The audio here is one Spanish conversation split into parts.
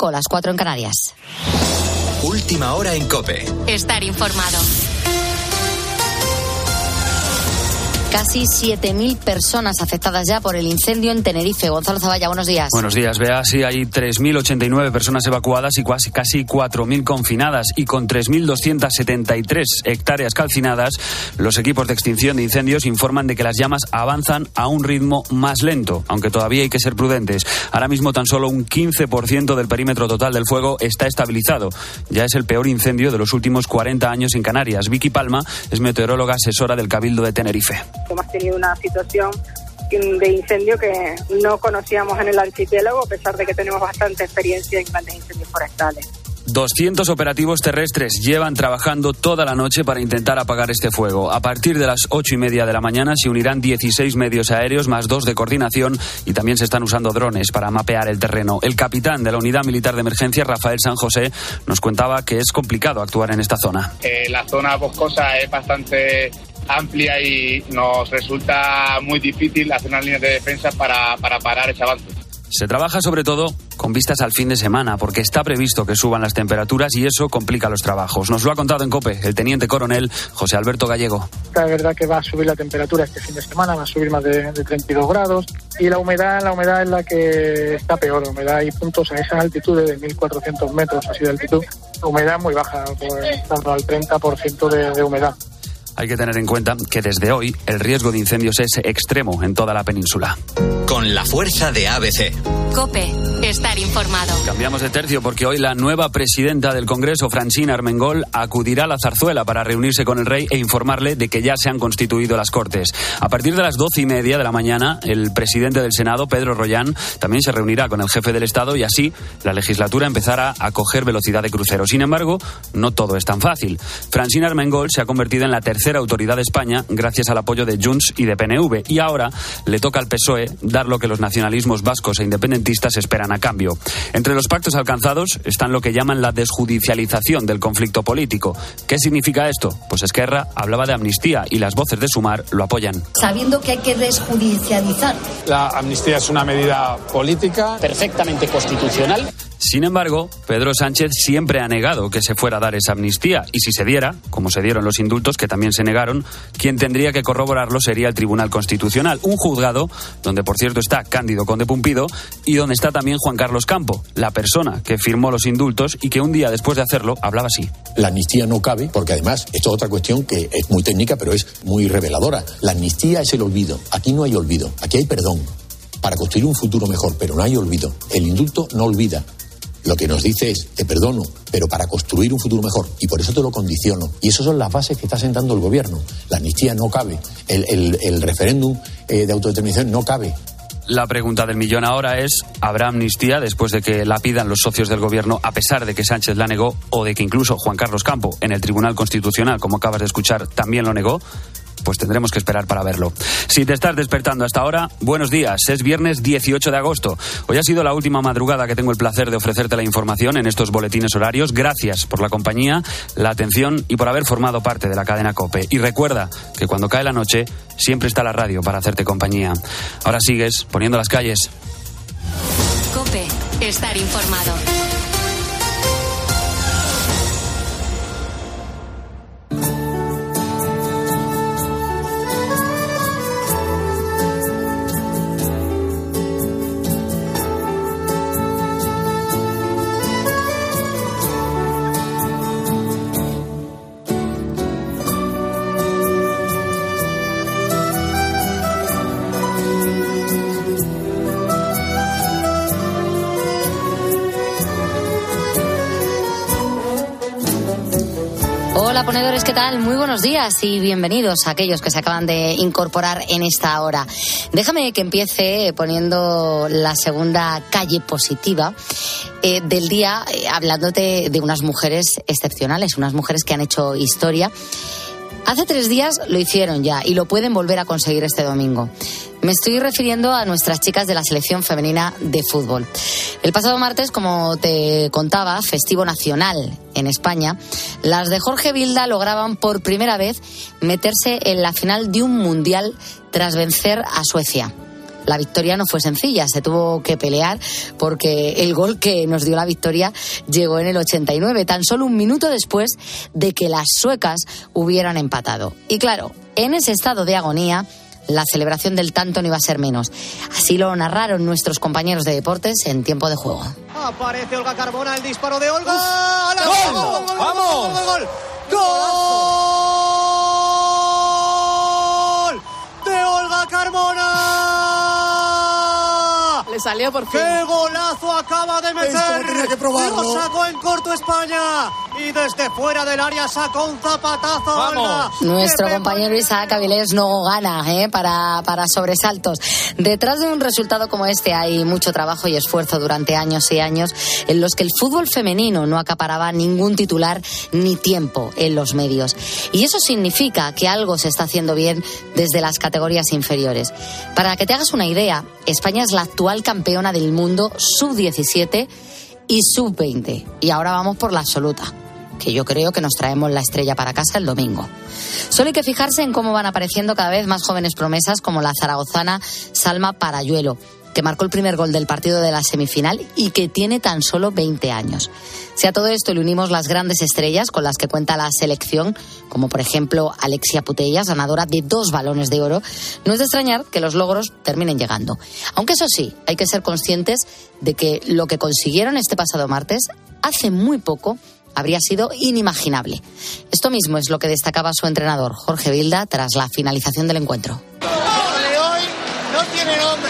5, las 4 en Canarias. Última hora en COPE. Estar informado. Casi 7.000 personas afectadas ya por el incendio en Tenerife. Gonzalo Zavalla, buenos días. Buenos días, Bea. Sí, hay 3.089 personas evacuadas y casi 4.000 confinadas. Y con 3.273 hectáreas calcinadas, los equipos de extinción de incendios informan de que las llamas avanzan a un ritmo más lento, aunque todavía hay que ser prudentes. Ahora mismo tan solo un 15% del perímetro total del fuego está estabilizado. Ya es el peor incendio de los últimos 40 años en Canarias. Vicky Palma es meteoróloga asesora del Cabildo de Tenerife. Hemos tenido una situación de incendio que no conocíamos en el archipiélago, a pesar de que tenemos bastante experiencia en grandes incendios forestales. 200 operativos terrestres llevan trabajando toda la noche para intentar apagar este fuego. A partir de las 8:30 de la mañana se unirán 16 medios aéreos más 2 de coordinación y también se están usando drones para mapear el terreno. El capitán de la Unidad Militar de Emergencia, Rafael San José, nos contaba que es complicado actuar en esta zona. La zona boscosa es bastante amplia y nos resulta muy difícil hacer unas líneas de defensa para parar ese avance. Se trabaja sobre todo con vistas al fin de semana, porque está previsto que suban las temperaturas y eso complica los trabajos. Nos lo ha contado en COPE el teniente coronel José Alberto Gallego. La verdad que va a subir la temperatura este fin de semana, va a subir más de 32 grados y la humedad es la que está peor. La humedad, hay puntos a esas altitudes de 1.400 metros así de altitud, humedad muy baja, en torno al 30% de humedad. Hay que tener en cuenta que desde hoy el riesgo de incendios es extremo en toda la península. Con la fuerza de ABC. COPE, estar informado. Cambiamos de tercio porque hoy la nueva presidenta del Congreso, Francina Armengol, acudirá a la Zarzuela para reunirse con el rey e informarle de que ya se han constituido las Cortes. A partir de las 12:30 de la mañana, el presidente del Senado, Pedro Rollán, también se reunirá con el jefe del Estado y así la legislatura empezará a coger velocidad de crucero. Sin embargo, no todo es tan fácil. Francina Armengol se ha convertido en la tercera autoridad de España gracias al apoyo de Junts y de PNV y ahora le toca al PSOE dar lo que los nacionalismos vascos e independentistas esperan a cambio. Entre los pactos alcanzados están lo que llaman la desjudicialización del conflicto político. ¿Qué significa esto? Pues Esquerra hablaba de amnistía y las voces de Sumar lo apoyan. Sabiendo que hay que desjudicializar. La amnistía es una medida política perfectamente constitucional. Sin embargo, Pedro Sánchez siempre ha negado que se fuera a dar esa amnistía y si se diera, como se dieron los indultos que también se negaron, quien tendría que corroborarlo sería el Tribunal Constitucional, un juzgado donde por cierto está Cándido Conde Pumpido y donde está también Juan Carlos Campo, la persona que firmó los indultos y que un día después de hacerlo hablaba así. La amnistía no cabe porque además esto es otra cuestión que es muy técnica pero es muy reveladora. La amnistía es el olvido, aquí no hay olvido, aquí hay perdón para construir un futuro mejor, pero no hay olvido. El indulto no olvida. Lo que nos dice es, te perdono, pero para construir un futuro mejor. Y por eso te lo condiciono. Y esas son las bases que está sentando el gobierno. La amnistía no cabe. El referéndum de autodeterminación no cabe. La pregunta del millón ahora es, ¿habrá amnistía después de que la pidan los socios del gobierno a pesar de que Sánchez la negó o de que incluso Juan Carlos Campo en el Tribunal Constitucional, como acabas de escuchar, también lo negó? Pues tendremos que esperar para verlo. Si te estás despertando hasta ahora, buenos días. Es viernes 18 de agosto. Hoy ha sido la última madrugada que tengo el placer de ofrecerte la información en estos boletines horarios. Gracias por la compañía, la atención y por haber formado parte de la cadena COPE. Y recuerda que cuando cae la noche, siempre está la radio para hacerte compañía. Ahora sigues poniendo las calles. COPE, estar informado. Hola ponedores, ¿qué tal? Muy buenos días y bienvenidos a aquellos que se acaban de incorporar en esta hora. Déjame que empiece poniendo la segunda calle positiva del día, hablándote de unas mujeres excepcionales, unas mujeres que han hecho historia. Hace 3 días lo hicieron ya y lo pueden volver a conseguir este domingo. Me estoy refiriendo a nuestras chicas de la selección femenina de fútbol. El pasado martes, como te contaba, festivo nacional en España, las de Jorge Vilda lograban por primera vez meterse en la final de un mundial tras vencer a Suecia. La victoria no fue sencilla, se tuvo que pelear porque el gol que nos dio la victoria llegó en el 89, tan solo un minuto después de que las suecas hubieran empatado. Y claro, en ese estado de agonía, la celebración del tanto no iba a ser menos. Así lo narraron nuestros compañeros de deportes en tiempo de juego. Aparece Olga Carmona, el disparo de Olga. ¡Gol! ¡Vamos! ¡Gol! ¡De Olga Carmona! Le salió por fin. ¡Qué golazo acaba de meter! Tenía que probarlo. Lo sacó en corto España y desde fuera del área sacó un zapatazo. Olga. Nuestro compañero Isaac Avilés no gana para sobresaltos. Detrás de un resultado como este hay mucho trabajo y esfuerzo durante años y años en los que el fútbol femenino no acaparaba ningún titular ni tiempo en los medios. Y eso significa que algo se está haciendo bien desde las categorías inferiores. Para que te hagas una idea, España es la actual campeona del mundo sub-17 y sub-20. Y ahora vamos por la absoluta, que yo creo que nos traemos la estrella para casa el domingo. Solo hay que fijarse en cómo van apareciendo cada vez más jóvenes promesas como la zaragozana Salma Parayuelo, que marcó el primer gol del partido de la semifinal y que tiene tan solo 20 años. Si a todo esto le unimos las grandes estrellas con las que cuenta la selección, como por ejemplo Alexia Putellas, ganadora de 2 Balones de Oro, no es de extrañar que los logros terminen llegando. Aunque eso sí, hay que ser conscientes de que lo que consiguieron este pasado martes, hace muy poco, habría sido inimaginable. Esto mismo es lo que destacaba su entrenador, Jorge Vilda, tras la finalización del encuentro. Lo de hoy no tiene nombre.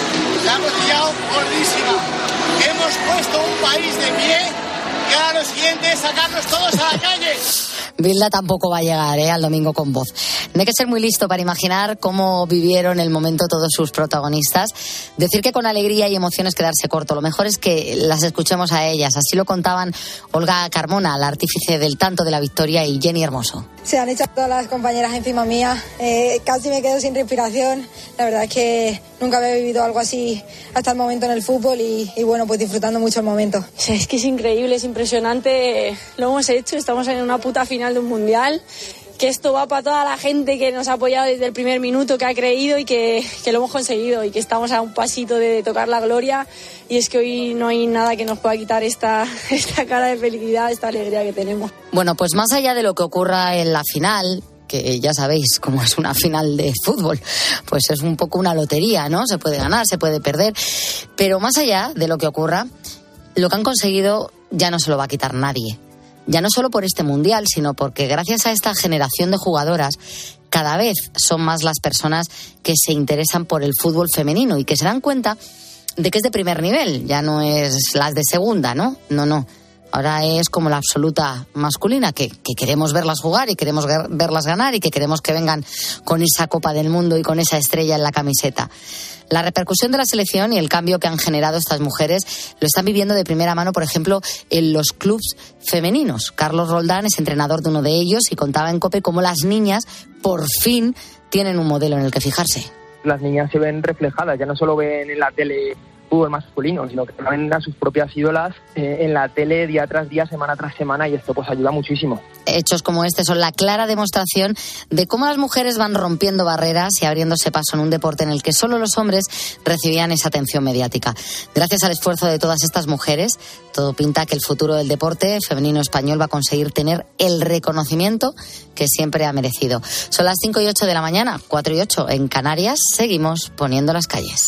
La hemos liado gordísima. Hemos puesto un país de pie y ahora lo siguiente es sacarnos todos a la calle. Vilda tampoco va a llegar al domingo con voz. No hay que ser muy listo para imaginar cómo vivieron el momento todos sus protagonistas. Decir que con alegría y emociones quedarse corto. Lo mejor es que las escuchemos a ellas. Así lo contaban Olga Carmona, la artífice del tanto de la victoria, y Jenny Hermoso. Se han echado todas las compañeras encima mía. Casi me quedo sin respiración. La verdad es que nunca había vivido algo así hasta el momento en el fútbol y bueno, pues disfrutando mucho el momento. Es que es increíble, es impresionante. Lo hemos hecho, estamos en una puta final de un mundial. Que esto va para toda la gente que nos ha apoyado desde el primer minuto, que ha creído y que lo hemos conseguido y que estamos a un pasito de tocar la gloria. Y es que hoy no hay nada que nos pueda quitar esta cara de felicidad, esta alegría que tenemos. Bueno, pues más allá de lo que ocurra en la final, que ya sabéis cómo es una final de fútbol, pues es un poco una lotería, ¿no? Se puede ganar, se puede perder, pero más allá de lo que ocurra, lo que han conseguido ya no se lo va a quitar nadie. Ya no solo por este mundial, sino porque gracias a esta generación de jugadoras, cada vez son más las personas que se interesan por el fútbol femenino y que se dan cuenta de que es de primer nivel, ya no es las de segunda, ¿no? No. Ahora es como la absoluta masculina, que queremos verlas jugar y queremos verlas ganar y que queremos que vengan con esa Copa del Mundo y con esa estrella en la camiseta. La repercusión de la selección y el cambio que han generado estas mujeres lo están viviendo de primera mano, por ejemplo, en los clubs femeninos. Carlos Roldán es entrenador de uno de ellos y contaba en COPE cómo las niñas por fin tienen un modelo en el que fijarse. Las niñas se ven reflejadas, ya no solo ven en la tele fútbol masculino, sino que ven a sus propias ídolas en la tele día tras día, semana tras semana, y esto pues ayuda muchísimo. Hechos como este son la clara demostración de cómo las mujeres van rompiendo barreras y abriéndose paso en un deporte en el que solo los hombres recibían esa atención mediática. Gracias al esfuerzo de todas estas mujeres, todo pinta que el futuro del deporte femenino español va a conseguir tener el reconocimiento que siempre ha merecido. Son las 5:08 de la mañana, 4:08 en Canarias. Seguimos poniendo las calles.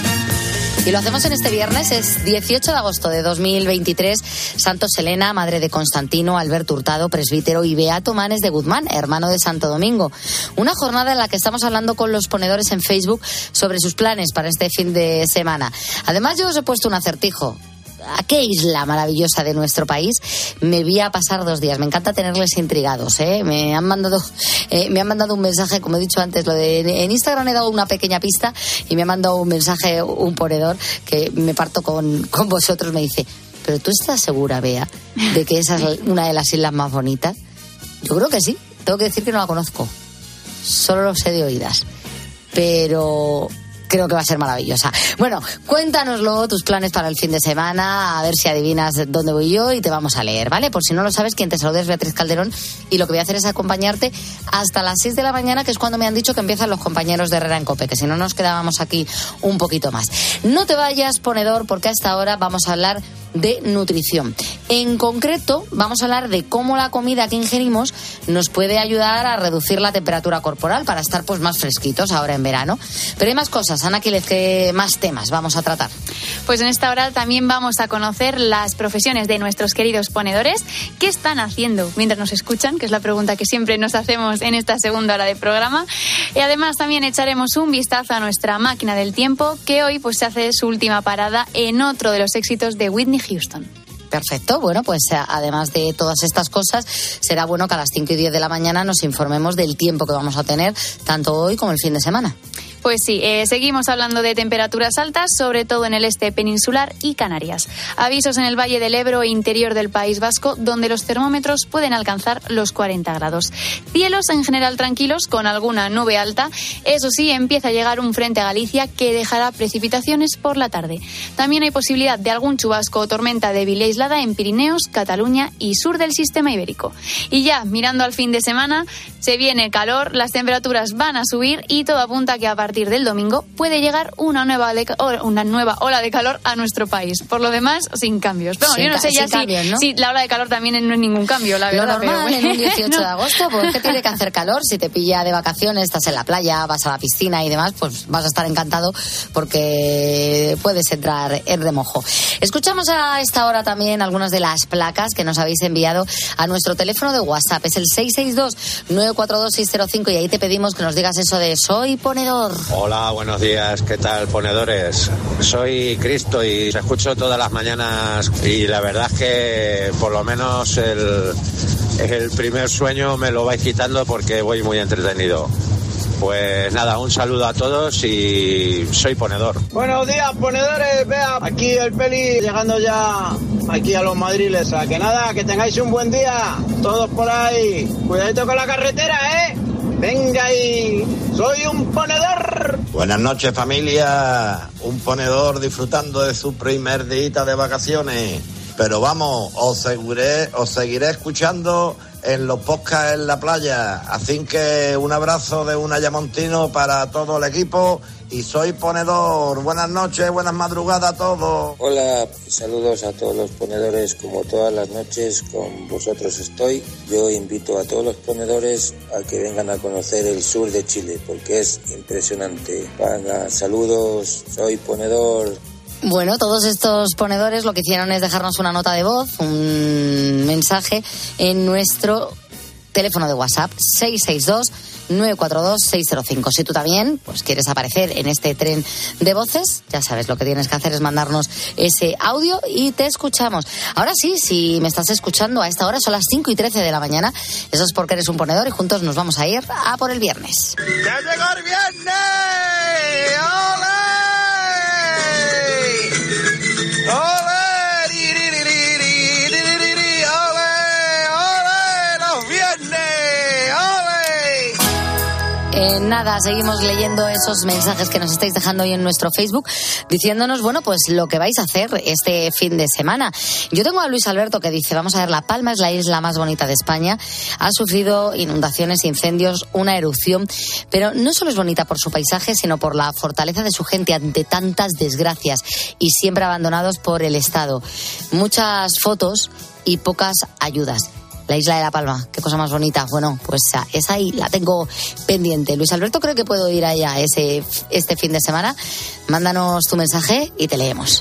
Y lo hacemos en este viernes, es 18 de agosto de 2023. Santo Selena, madre de Constantino, Alberto Hurtado, presbítero, y Beato Manes de Guzmán, hermano de Santo Domingo. Una jornada en la que estamos hablando con los ponedores en Facebook sobre sus planes para este fin de semana. Además, yo os he puesto un acertijo. ¿A qué isla maravillosa de nuestro país me voy a pasar 2 días? Me encanta tenerles intrigados, ¿eh? Me han mandado un mensaje, como he dicho antes, en Instagram he dado una pequeña pista y me ha mandado un mensaje un ponedor que me parto con vosotros. Me dice, ¿pero tú estás segura, Bea, de que esa es una de las islas más bonitas? Yo creo que sí. Tengo que decir que no la conozco. Solo lo sé de oídas. Pero creo que va a ser maravillosa. Bueno, cuéntanoslo, tus planes para el fin de semana, a ver si adivinas dónde voy yo y te vamos a leer, ¿vale? Por si no lo sabes, quien te saluda es Beatriz Calderón y lo que voy a hacer es acompañarte hasta las 6 de la mañana, que es cuando me han dicho que empiezan los compañeros de Herrera en COPE, que si no nos quedábamos aquí un poquito más. No te vayas, ponedor, porque a esta hora vamos a hablar de nutrición. En concreto, vamos a hablar de cómo la comida que ingerimos nos puede ayudar a reducir la temperatura corporal para estar pues más fresquitos ahora en verano. Pero hay más cosas, Ana Quílez, que más temas vamos a tratar. Pues en esta hora también vamos a conocer las profesiones de nuestros queridos ponedores. ¿Qué están haciendo mientras nos escuchan? Que es la pregunta que siempre nos hacemos en esta segunda hora de programa. Y además también echaremos un vistazo a nuestra máquina del tiempo, que hoy pues se hace su última parada en otro de los éxitos de Whitney Houston. Perfecto, bueno, pues además de todas estas cosas, será bueno que a las 5 y 10 de la mañana nos informemos del tiempo que vamos a tener, tanto hoy como el fin de semana. Pues sí, seguimos hablando de temperaturas altas, sobre todo en el este peninsular y Canarias. Avisos en el Valle del Ebro e interior del País Vasco, donde los termómetros pueden alcanzar los 40 grados. Cielos en general tranquilos, con alguna nube alta. Eso sí, empieza a llegar un frente a Galicia que dejará precipitaciones por la tarde. También hay posibilidad de algún chubasco o tormenta débil y aislada en Pirineos, Cataluña y sur del sistema ibérico. Y ya, mirando al fin de semana, se viene calor, las temperaturas van a subir y todo apunta que a partir del domingo puede llegar una nueva ola de calor a nuestro país. Por lo demás, sin cambios. Pero yo no sé ya si la ola de calor también no es ningún cambio, la verdad. Lo normal pero... en un 18 de agosto, pues que tiene que hacer calor. Si te pilla de vacaciones, estás en la playa, vas a la piscina y demás, pues vas a estar encantado porque puedes entrar en remojo. Escuchamos a esta hora también algunas de las placas que nos habéis enviado a nuestro teléfono de WhatsApp. Es el 662-942-605 y ahí te pedimos que nos digas eso de soy ponedor. Hola, buenos días, ¿qué tal, ponedores? Soy Cristo y os escucho todas las mañanas y la verdad es que por lo menos el primer sueño me lo vais quitando porque voy muy entretenido. Pues nada, un saludo a todos y soy ponedor. Buenos días, ponedores. Vea, aquí el Peli llegando ya aquí a los Madriles. A que nada, que tengáis un buen día. Todos por ahí. Cuidadito con la carretera, ¿eh? Venga ahí, soy un ponedor. Buenas noches, familia. Un ponedor disfrutando de su primer día de vacaciones. Pero vamos, os seguiré escuchando en los podcasts en la playa. Así que un abrazo de un ayamontino para todo el equipo y soy ponedor. Buenas noches, buenas madrugadas a todos. Hola, saludos a todos los ponedores. Como todas las noches con vosotros estoy. Yo invito a todos los ponedores a que vengan a conocer el sur de Chile porque es impresionante. Venga, saludos, soy ponedor. Bueno, todos estos ponedores lo que hicieron es dejarnos una nota de voz, un mensaje en nuestro teléfono de WhatsApp 662-942-605. Si tú también pues quieres aparecer en este tren de voces, ya sabes, lo que tienes que hacer es mandarnos ese audio y te escuchamos. Ahora sí, si me estás escuchando a esta hora, son las 5 y 13 de la mañana. Eso es porque eres un ponedor y juntos nos vamos a ir a por el viernes. ¡Ya llegó el viernes! ¡Ole! ¡Ole! ¡Ole! ¡Ole! ¡Los viernes! ¡Ole! Nada, seguimos leyendo esos mensajes que nos estáis dejando hoy en nuestro Facebook, diciéndonos, bueno, pues lo que vais a hacer este fin de semana. Yo tengo a Luis Alberto que dice, vamos a ver, La Palma es la isla más bonita de España, ha sufrido inundaciones, incendios, una erupción, pero no solo es bonita por su paisaje, sino por la fortaleza de su gente ante tantas desgracias y siempre abandonados por el Estado. Muchas fotos y pocas ayudas. La isla de La Palma, qué cosa más bonita. Bueno, pues esa ahí la tengo pendiente. Luis Alberto, creo que puedo ir allá este fin de semana. Mándanos tu mensaje y te leemos.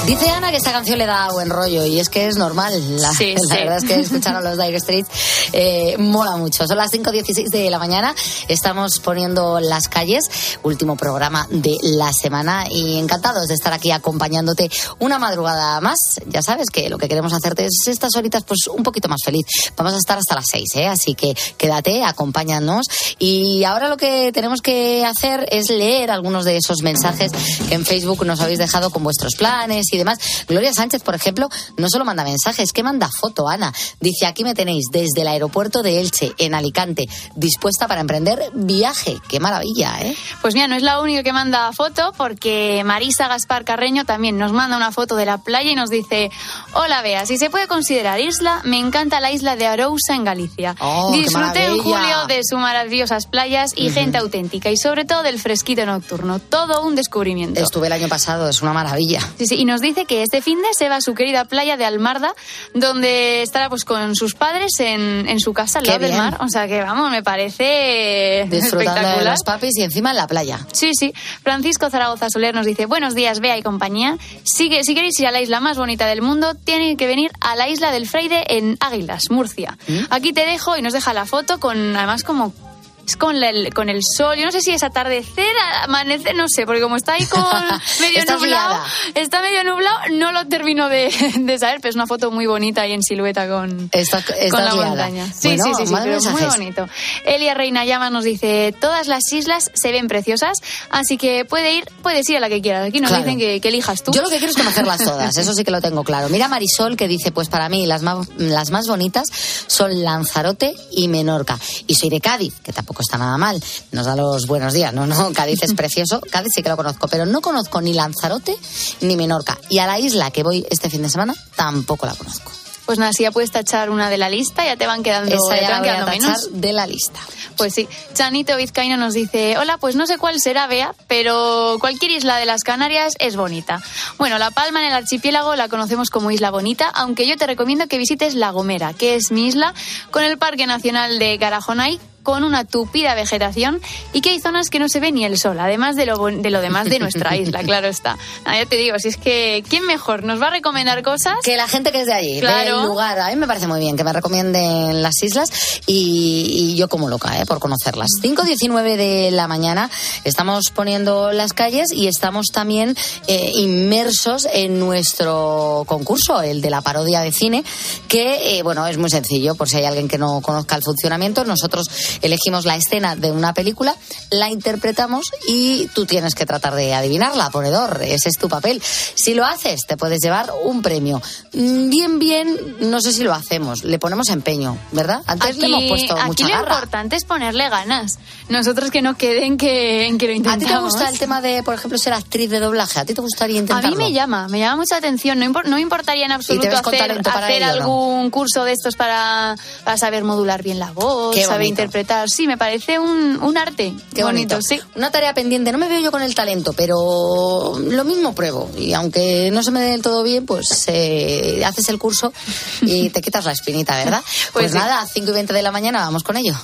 Dice Ana que esta canción le da buen rollo y es que es normal. La verdad es que escuchar a los Dire Straits mola mucho. Son las 5:16 de la mañana. Estamos poniendo Las Calles, último programa de la semana y encantados de estar aquí acompañándote una madrugada más. Ya sabes que lo que queremos hacerte es estas horitas pues un poquito más feliz. Vamos a estar hasta las 6, así que quédate, acompáñanos. Y ahora lo que tenemos que hacer es leer algunos de esos mensajes que en Facebook nos habéis dejado con vuestros planes y demás. Gloria Sánchez, por ejemplo, no solo manda mensajes, que manda foto, Ana. Dice, aquí me tenéis desde el aeropuerto de Elche, en Alicante, dispuesta para emprender viaje. ¡Qué maravilla, eh! Pues mira, no es la única que manda foto, porque Marisa Gaspar Carreño también nos manda una foto de la playa y nos dice, hola Bea, si se puede considerar isla, me encanta la isla de Arousa en Galicia. Disfruté en julio de sus maravillosas playas y gente auténtica y sobre todo del fresquito nocturno. Todo un descubrimiento. Estuve el año pasado, es una maravilla. Sí, y nos dice que este finde se va a su querida playa de Almarda, donde estará pues con sus padres en su casa al lado del mar. O sea que vamos, me parece disfrutando espectacular. De los papis y encima en la playa. Sí. Francisco Zaragoza Soler nos dice, buenos días, Bea y compañía. Si queréis ir a la isla más bonita del mundo, tienen que venir a la isla del Freire en Águilas, Murcia. Aquí te dejo y nos deja la foto con, además como... Es con el sol, yo no sé si es atardecer, amanecer, no sé, porque como está ahí con medio nublado, no lo termino de saber, pero es una foto muy bonita ahí en silueta con la montaña. Sí, pero muy bonito. Elia Reina Llamas nos dice, todas las islas se ven preciosas, así que puedes ir a la que quieras. Aquí nos dicen que elijas tú. Yo lo que quiero es conocerlas todas, eso sí que lo tengo claro. Mira Marisol que dice, pues para mí las más bonitas son Lanzarote y Menorca. Y soy de Cádiz, que tampoco está nada mal, nos da los buenos días. No, Cádiz es precioso, Cádiz sí que lo conozco, pero no conozco ni Lanzarote ni Menorca, y a la isla que voy este fin de semana tampoco la conozco. Pues nada, si ya puedes tachar una de la lista, ya te van quedando, menos de la lista. Pues sí. Chanito Vizcaíno nos dice, hola, pues no sé cuál será, Bea, pero cualquier isla de las Canarias es bonita. Bueno, La Palma en el archipiélago la conocemos como Isla Bonita, aunque yo te recomiendo que visites La Gomera, que es mi isla, con el Parque Nacional de Garajonay, con una tupida vegetación y que hay zonas que no se ve ni el sol, además de lo demás de nuestra isla, claro está. Ya te digo, si es que ¿quién mejor nos va a recomendar cosas? Que la gente que es de allí, del lugar. A mí me parece muy bien que me recomienden las islas y yo como loca, por conocerlas. 5:19 de la mañana, estamos poniendo Las Calles y estamos también inmersos en nuestro concurso, el de la parodia de cine, que, es muy sencillo, por si hay alguien que no conozca el funcionamiento. Nosotros elegimos la escena de una película, la interpretamos y tú tienes que tratar de adivinarla, ponedor. Ese es tu papel. Si lo haces, te puedes llevar un premio. Bien, no sé si lo hacemos. Le ponemos empeño, ¿verdad? Antes le hemos puesto mucha garra. Aquí lo importante es ponerle ganas. Nosotros que no queden que lo intentamos. ¿A ti te gusta el tema de, por ejemplo, ser actriz de doblaje? ¿A ti te gustaría intentarlo? A mí me llama mucha atención. No me importaría en absoluto hacer algún curso de estos para saber modular bien la voz, saber interpretar. Sí, me parece un arte. Qué bonito, sí. Una tarea pendiente. No me veo yo con el talento, pero lo mismo pruebo. Y aunque no se me dé del todo bien, pues haces el curso y te quitas la espinita, ¿verdad? Pues nada, 5:20 de la mañana, vamos con ello.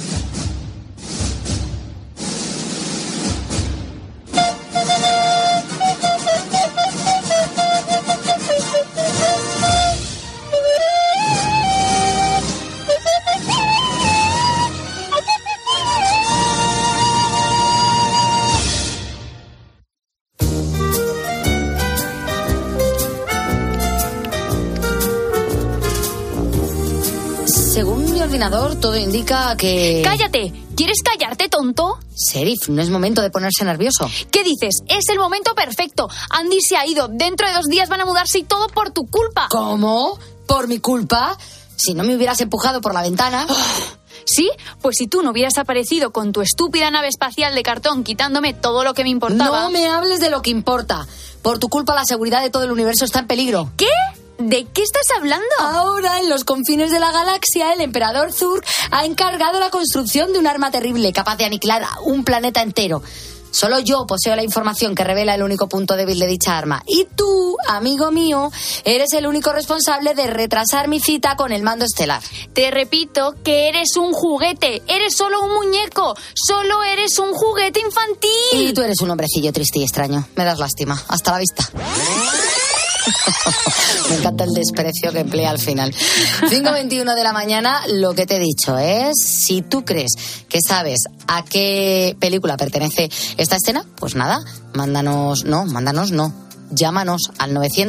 Según mi ordenador, todo indica que... ¡Cállate! ¿Quieres callarte, tonto? Sheriff, no es momento de ponerse nervioso. ¿Qué dices? Es el momento perfecto. Andy se ha ido. Dentro de 2 días van a mudarse y todo por tu culpa. ¿Cómo? ¿Por mi culpa? Si no me hubieras empujado por la ventana... ¿Sí? Pues si tú no hubieras aparecido con tu estúpida nave espacial de cartón quitándome todo lo que me importaba... No me hables de lo que importa. Por tu culpa la seguridad de todo el universo está en peligro. ¿Qué? ¿De qué estás hablando? Ahora, en los confines de la galaxia, el emperador Zurg ha encargado la construcción de un arma terrible capaz de aniquilar un planeta entero. Solo yo poseo la información que revela el único punto débil de dicha arma. Y tú, amigo mío, eres el único responsable de retrasar mi cita con el mando estelar. Te repito que eres un juguete. Eres solo un muñeco. Solo eres un juguete infantil. Y tú eres un hombrecillo triste y extraño. Me das lástima. Hasta la vista. Me encanta el desprecio que emplea al final. 5:21 de la mañana, lo que te he dicho es, si tú crees que sabes a qué película pertenece esta escena, pues nada, mándanos no. Llámanos al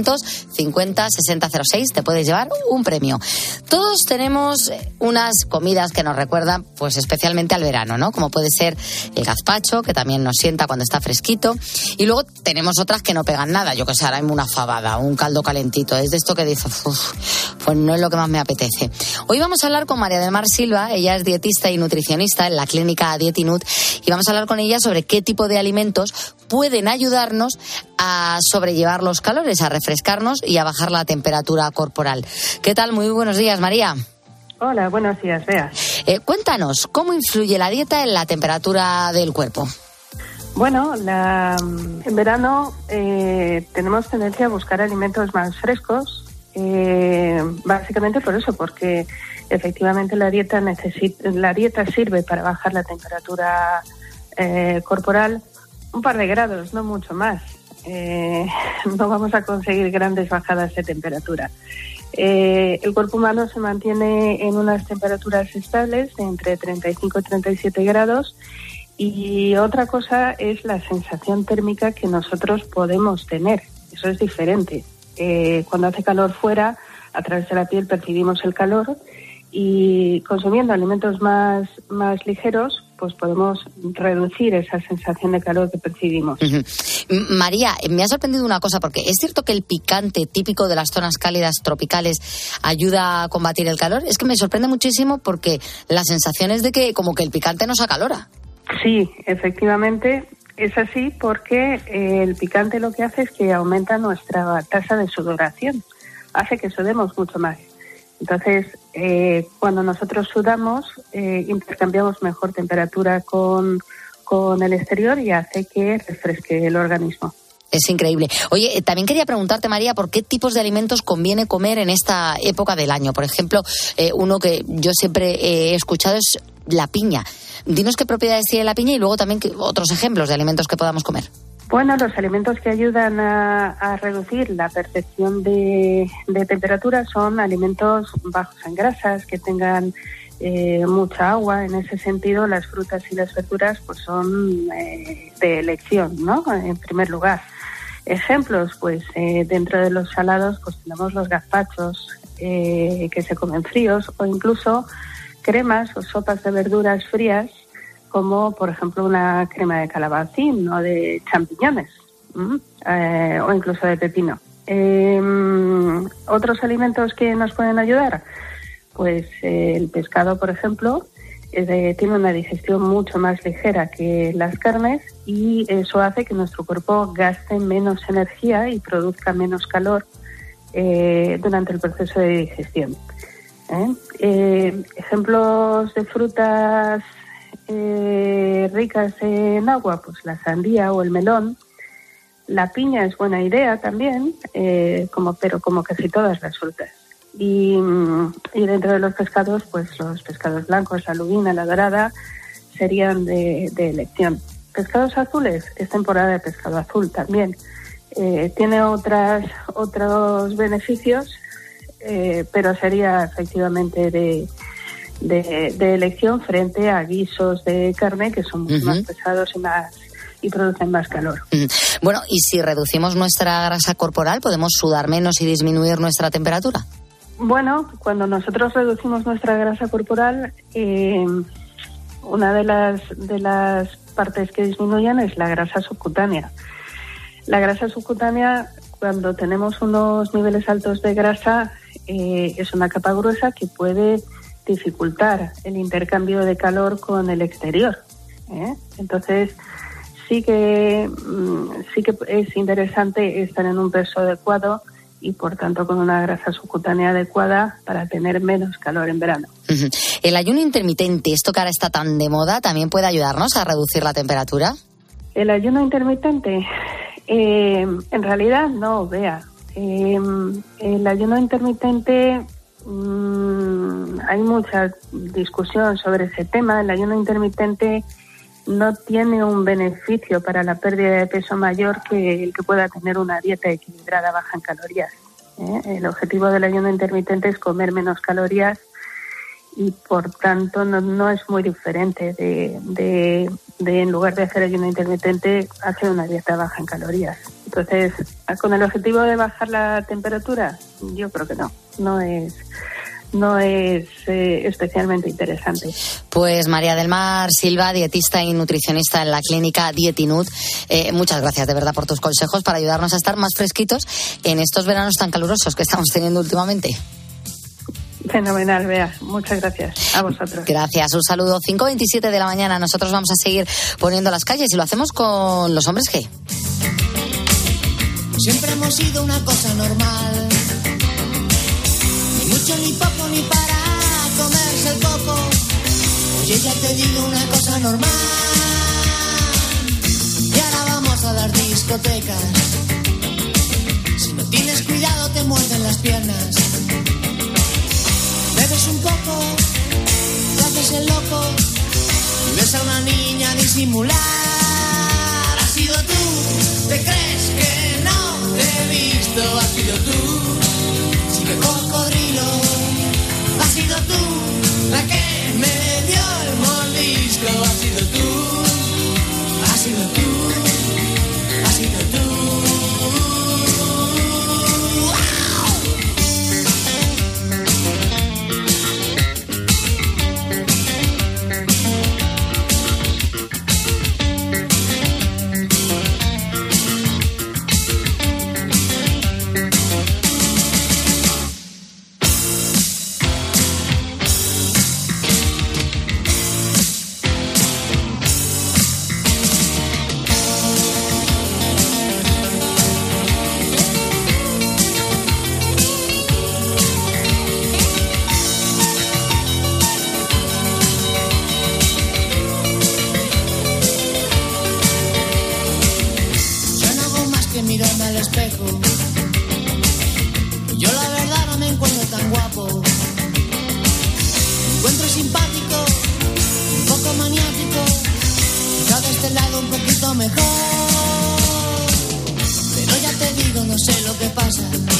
950-6006, te puedes llevar un premio. Todos tenemos unas comidas que nos recuerdan pues especialmente al verano, ¿no? Como puede ser el gazpacho, que también nos sienta cuando está fresquito. Y luego tenemos otras que no pegan nada. Yo que sé, ahora mismo una fabada, un caldo calentito. Es de esto que dices, pues no es lo que más me apetece. Hoy vamos a hablar con María del Mar Silva. Ella es dietista y nutricionista en la clínica Dietinut. Y vamos a hablar con ella sobre qué tipo de alimentos pueden ayudarnos a sobrellevar los calores, a refrescarnos y a bajar la temperatura corporal. ¿Qué tal? Muy buenos días, María. Hola, buenos días, Bea. Cuéntanos, ¿cómo influye la dieta en la temperatura del cuerpo? Bueno, en verano tenemos tendencia a buscar alimentos más frescos, básicamente por eso, porque efectivamente la dieta sirve para bajar la temperatura corporal un par de grados, no mucho más. No vamos a conseguir grandes bajadas de temperatura. El cuerpo humano se mantiene en unas temperaturas estables de entre 35 y 37 grados y otra cosa es la sensación térmica que nosotros podemos tener. Eso es diferente. Cuando hace calor fuera, a través de la piel percibimos el calor y consumiendo alimentos más ligeros, pues podemos reducir esa sensación de calor que percibimos. Uh-huh. María, me ha sorprendido una cosa, porque es cierto que el picante típico de las zonas cálidas tropicales ayuda a combatir el calor. Es que me sorprende muchísimo porque la sensación es de que como que el picante nos acalora. Sí, efectivamente es así, porque el picante lo que hace es que aumenta nuestra tasa de sudoración, hace que sudemos mucho más. Entonces, cuando nosotros sudamos, intercambiamos mejor temperatura con el exterior y hace que refresque el organismo. Es increíble. Oye, también quería preguntarte, María, ¿por qué tipos de alimentos conviene comer en esta época del año? Por ejemplo, uno que yo siempre he escuchado es la piña. Dinos qué propiedades tiene la piña y luego también otros ejemplos de alimentos que podamos comer. Bueno, los alimentos que ayudan a reducir la percepción de temperatura son alimentos bajos en grasas, que tengan mucha agua. En ese sentido, las frutas y las verduras pues son de elección, ¿no? En primer lugar. Ejemplos, pues dentro de los salados pues tenemos los gazpachos que se comen fríos, o incluso cremas o sopas de verduras frías, como por ejemplo una crema de calabacín o de champiñones, o incluso de pepino. Otros alimentos que nos pueden ayudar, pues el pescado, por ejemplo, tiene una digestión mucho más ligera que las carnes y eso hace que nuestro cuerpo gaste menos energía y produzca menos calor durante el proceso de digestión. Ejemplos de frutas ricas en agua, pues la sandía o el melón. La piña es buena idea también, pero como casi todas las frutas. Y dentro de los pescados, pues los pescados blancos, la lubina, la dorada, serían de elección. Pescados azules, es temporada de pescado azul también. Tiene otros beneficios, pero sería efectivamente de elección frente a guisos de carne que son mucho más pesados y producen más calor. Bueno, ¿y si reducimos nuestra grasa corporal, podemos sudar menos y disminuir nuestra temperatura? Bueno, cuando nosotros reducimos nuestra grasa corporal, una de las partes que disminuyen es la grasa subcutánea. La grasa subcutánea, cuando tenemos unos niveles altos de grasa, es una capa gruesa que puede dificultar el intercambio de calor con el exterior. Entonces, sí que es interesante estar en un peso adecuado y, por tanto, con una grasa subcutánea adecuada para tener menos calor en verano. ¿El ayuno intermitente, esto que ahora está tan de moda, también puede ayudarnos a reducir la temperatura? El ayuno intermitente, en realidad no, Bea. El ayuno intermitente, hay mucha discusión sobre ese tema. El ayuno intermitente no tiene un beneficio para la pérdida de peso mayor que el que pueda tener una dieta equilibrada baja en calorías. El objetivo del ayuno intermitente es comer menos calorías y por tanto no es muy diferente de en lugar de hacer ayuno intermitente hacer una dieta baja en calorías. Entonces, con el objetivo de bajar la temperatura, yo creo que no es especialmente interesante. Pues María del Mar Silva, dietista y nutricionista en la clínica Dietinud, muchas gracias de verdad por tus consejos para ayudarnos a estar más fresquitos en estos veranos tan calurosos que estamos teniendo últimamente. Fenomenal, Bea. Muchas gracias a vosotros. Gracias, un saludo. 5:27 de la mañana. Nosotros vamos a seguir poniendo las calles y lo hacemos con los hombres G. Siempre hemos sido una cosa normal. Ni mucho, ni poco, ni para comerse el coco. Oye, ya te digo una cosa normal. Y ahora vamos a las discotecas. Si no tienes cuidado te muerden las piernas. Bebes un poco, te haces el loco y ves a una niña disimular. Has sido tú, te crees que no te he visto. Has sido tú, sigue cocodrilo. Has sido tú, la que me dio el mordisco. Has sido tú, has sido tú, has sido tú. Yo la verdad no me encuentro tan guapo. Me encuentro simpático, un poco maniático, quizá de este lado un poquito mejor. Pero ya te digo, no sé lo que pasa.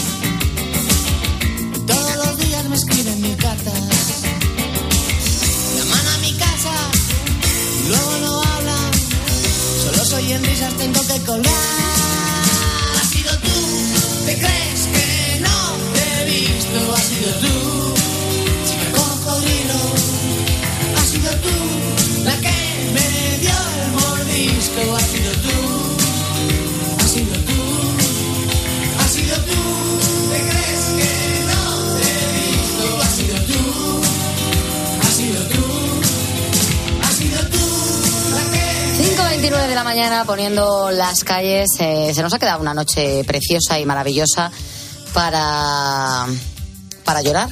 Todos los días me escriben 1000 cartas. Llaman a mi casa y luego no hablan. Solo soy en risas, tengo que colgar. ¿Te crees que no te he visto? Has sido tú, chica cocodrilo. Has sido tú, la que me dio el mordisco. Has sido tú, has sido tú, has sido tú. ¿Te crees que no te he visto? Has sido tú, has sido tú, has sido tú, la que... 5:29 de la mañana poniendo las calles. Se nos ha quedado una noche preciosa y maravillosa para llorar.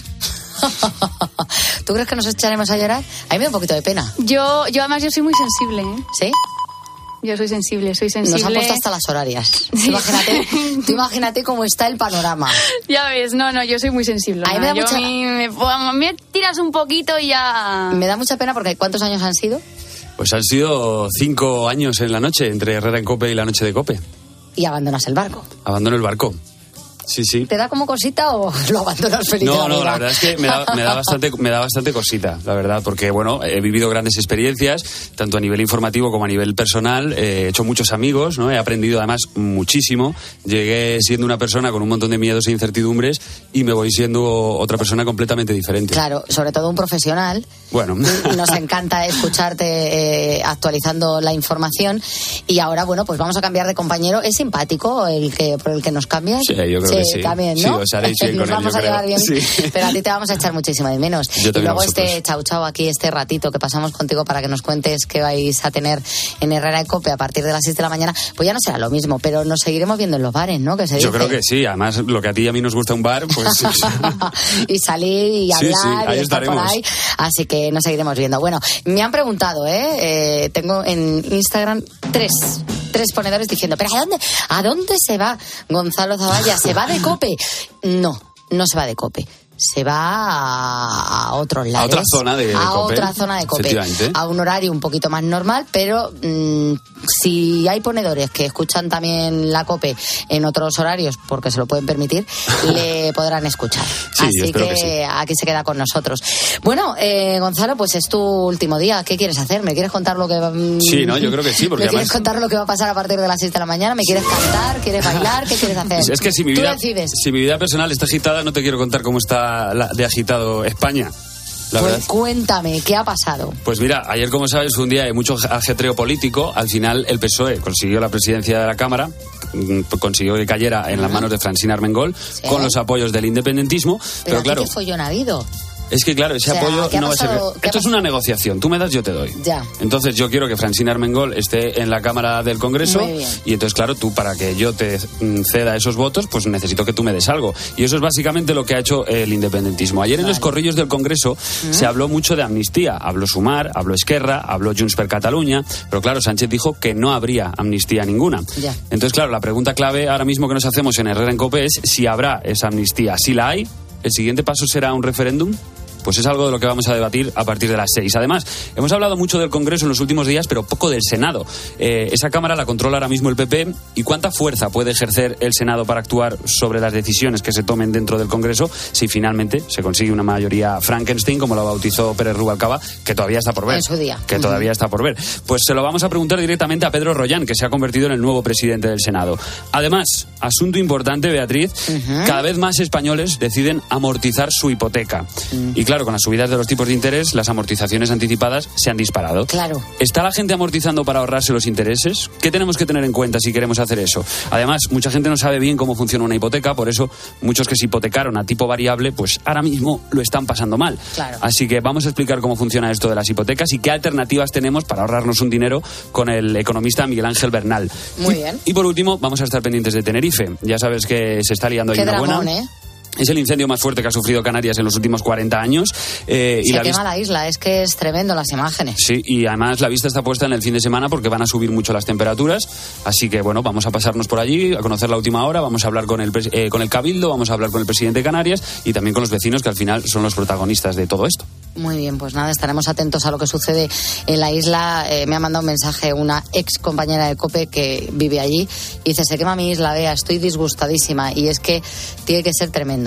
¿Tú crees que nos echaremos a llorar? A mí me da un poquito de pena. Yo además yo soy muy sensible, ¿eh? ¿Sí? Yo soy sensible. Nos han puesto hasta las horarias. Sí. Tú imagínate cómo está el panorama. Ya ves, no, yo soy muy sensible. A mí me tiras un poquito y ya... Me da mucha pena porque ¿cuántos años han sido? Pues han sido 5 años en la noche, entre Herrera en COPE y la noche de COPE. ¿Y abandonas el barco? Abandono el barco. Sí. ¿Te da como cosita o lo abandonas feliz? No, la verdad es que me da bastante cosita, la verdad, porque bueno, he vivido grandes experiencias, tanto a nivel informativo como a nivel personal, he hecho muchos amigos, ¿no? He aprendido además muchísimo, llegué siendo una persona con un montón de miedos e incertidumbres y me voy siendo otra persona completamente diferente. Claro, sobre todo un profesional. Bueno. Nos encanta escucharte actualizando la información y ahora, bueno, pues vamos a cambiar de compañero. ¿Es simpático por el que nos cambias? Sí, yo creo que sí. También, ¿no? Sí, os haréis bien nos con vamos él, a llevar bien, sí. Pero a ti te vamos a echar muchísimo de menos. Yo y luego este chau aquí, este ratito que pasamos contigo para que nos cuentes qué vais a tener en Herrera y COPE a partir de las 6 de la mañana, pues ya no será lo mismo, pero nos seguiremos viendo en los bares, ¿no? Que se dice. Yo creo que sí, además lo que a ti y a mí nos gusta un bar, pues... y salir y hablar y estar por ahí, así que nos seguiremos viendo. Bueno, me han preguntado, tengo en Instagram tres ponedores diciendo, pero ¿a dónde se va Gonzalo Zavalla? ¿Se va de COPE? No se va de COPE. se va a otros lados. A otra zona de COPE. Otra zona de COPE. A un horario un poquito más normal, pero si hay ponedores que escuchan también la COPE en otros horarios, porque se lo pueden permitir, le podrán escuchar. Sí, así que sí. Aquí se queda con nosotros. Bueno, Gonzalo, pues es tu último día. ¿Qué quieres hacer? ¿Me quieres contar lo que Sí, no, yo creo que sí. Porque ¿Me quieres contar lo que va a pasar a partir de las 6 de la mañana? ¿Me quieres cantar? ¿Quieres bailar? ¿Qué quieres hacer? Es que si mi vida personal está agitada, no te quiero contar cómo está de agitado España. Pues cuéntame, ¿qué ha pasado? Pues mira, ayer, como sabes, fue un día de mucho ajetreo político. Al final el PSOE consiguió la presidencia de la Cámara, consiguió que cayera en las manos de Francina Armengol, con los apoyos del independentismo. Pero claro, ¿qué follón ha habido? Es que claro, ese apoyo no va a ser... Esto es una negociación, tú me das, yo te doy. Ya. Entonces yo quiero que Francina Armengol esté en la Cámara del Congreso. Muy bien. Y entonces claro, tú, para que yo te ceda esos votos, pues necesito que tú me des algo. Y eso es básicamente lo que ha hecho el independentismo. Ayer en los corrillos del Congreso se habló mucho de amnistía. Habló Sumar, habló Esquerra, habló Junts per Catalunya, pero claro, Sánchez dijo que no habría amnistía ninguna. Ya. Entonces claro, la pregunta clave ahora mismo que nos hacemos en Herrera en COPE es si habrá esa amnistía. Si la hay, ¿el siguiente paso será un referéndum? Pues es algo de lo que vamos a debatir a partir de las 6. Además, hemos hablado mucho del Congreso en los últimos días, pero poco del Senado. Esa Cámara la controla ahora mismo el PP. ¿Y cuánta fuerza puede ejercer el Senado para actuar sobre las decisiones que se tomen dentro del Congreso si finalmente se consigue una mayoría Frankenstein, como lo bautizó Pérez Rubalcaba, que todavía está por ver? En su día. Que todavía está por ver. Pues se lo vamos a preguntar directamente a Pedro Rollán, que se ha convertido en el nuevo presidente del Senado. Además, asunto importante, Beatriz, cada vez más españoles deciden amortizar su hipoteca. Y claro, con las subidas de los tipos de interés, las amortizaciones anticipadas se han disparado. Claro. ¿Está la gente amortizando para ahorrarse los intereses? ¿Qué tenemos que tener en cuenta si queremos hacer eso? Además, mucha gente no sabe bien cómo funciona una hipoteca, por eso muchos que se hipotecaron a tipo variable, pues ahora mismo lo están pasando mal. Claro. Así que vamos a explicar cómo funciona esto de las hipotecas y qué alternativas tenemos para ahorrarnos un dinero con el economista Miguel Ángel Bernal. Muy bien. Y por último, vamos a estar pendientes de Tenerife. Ya sabes que se está liando ahí una dramón, buena. Es el incendio más fuerte que ha sufrido Canarias en los últimos 40 años. Se quema la isla, es que es tremendo las imágenes. Sí, y además la vista está puesta en el fin de semana porque van a subir mucho las temperaturas. Así que, bueno, vamos a pasarnos por allí, a conocer la última hora, vamos a hablar con el Cabildo, vamos a hablar con el presidente de Canarias y también con los vecinos, que al final son los protagonistas de todo esto. Muy bien, pues nada, estaremos atentos a lo que sucede en la isla. Me ha mandado un mensaje una ex compañera de COPE que vive allí y dice: se quema mi isla, Bea, estoy disgustadísima. Y es que tiene que ser tremendo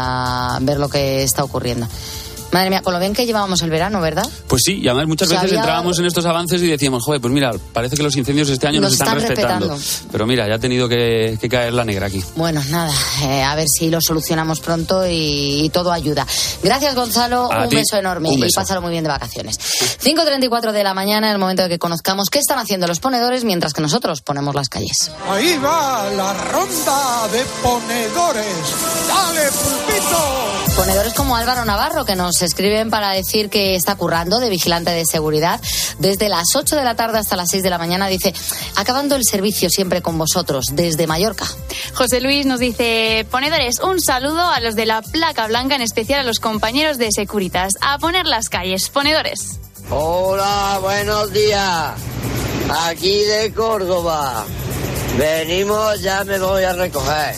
ver lo que está ocurriendo. Madre mía, con lo bien que llevábamos el verano, ¿verdad? Pues sí, y además muchas veces entrábamos en estos avances y decíamos, joder, pues mira, parece que los incendios este año nos están respetando. Pero mira, ya ha tenido que caer la negra aquí. Bueno, nada, a ver si lo solucionamos pronto y todo ayuda. Gracias, Gonzalo, un beso enorme y pásalo muy bien de vacaciones. 5:34 de la mañana, el momento de que conozcamos qué están haciendo los ponedores mientras que nosotros ponemos las calles. Ahí va la ronda de ponedores. ¡Dale, pulpito! Ponedores como Álvaro Navarro, que nos escriben para decir que está currando de vigilante de seguridad desde las 8 de la tarde hasta las 6 de la mañana. Dice, acabando el servicio siempre con vosotros, desde Mallorca. José Luis nos dice, ponedores, un saludo a los de la placa blanca, en especial a los compañeros de Securitas. A poner las calles, ponedores. Hola, buenos días. Aquí de Córdoba. Venimos, ya me voy a recoger.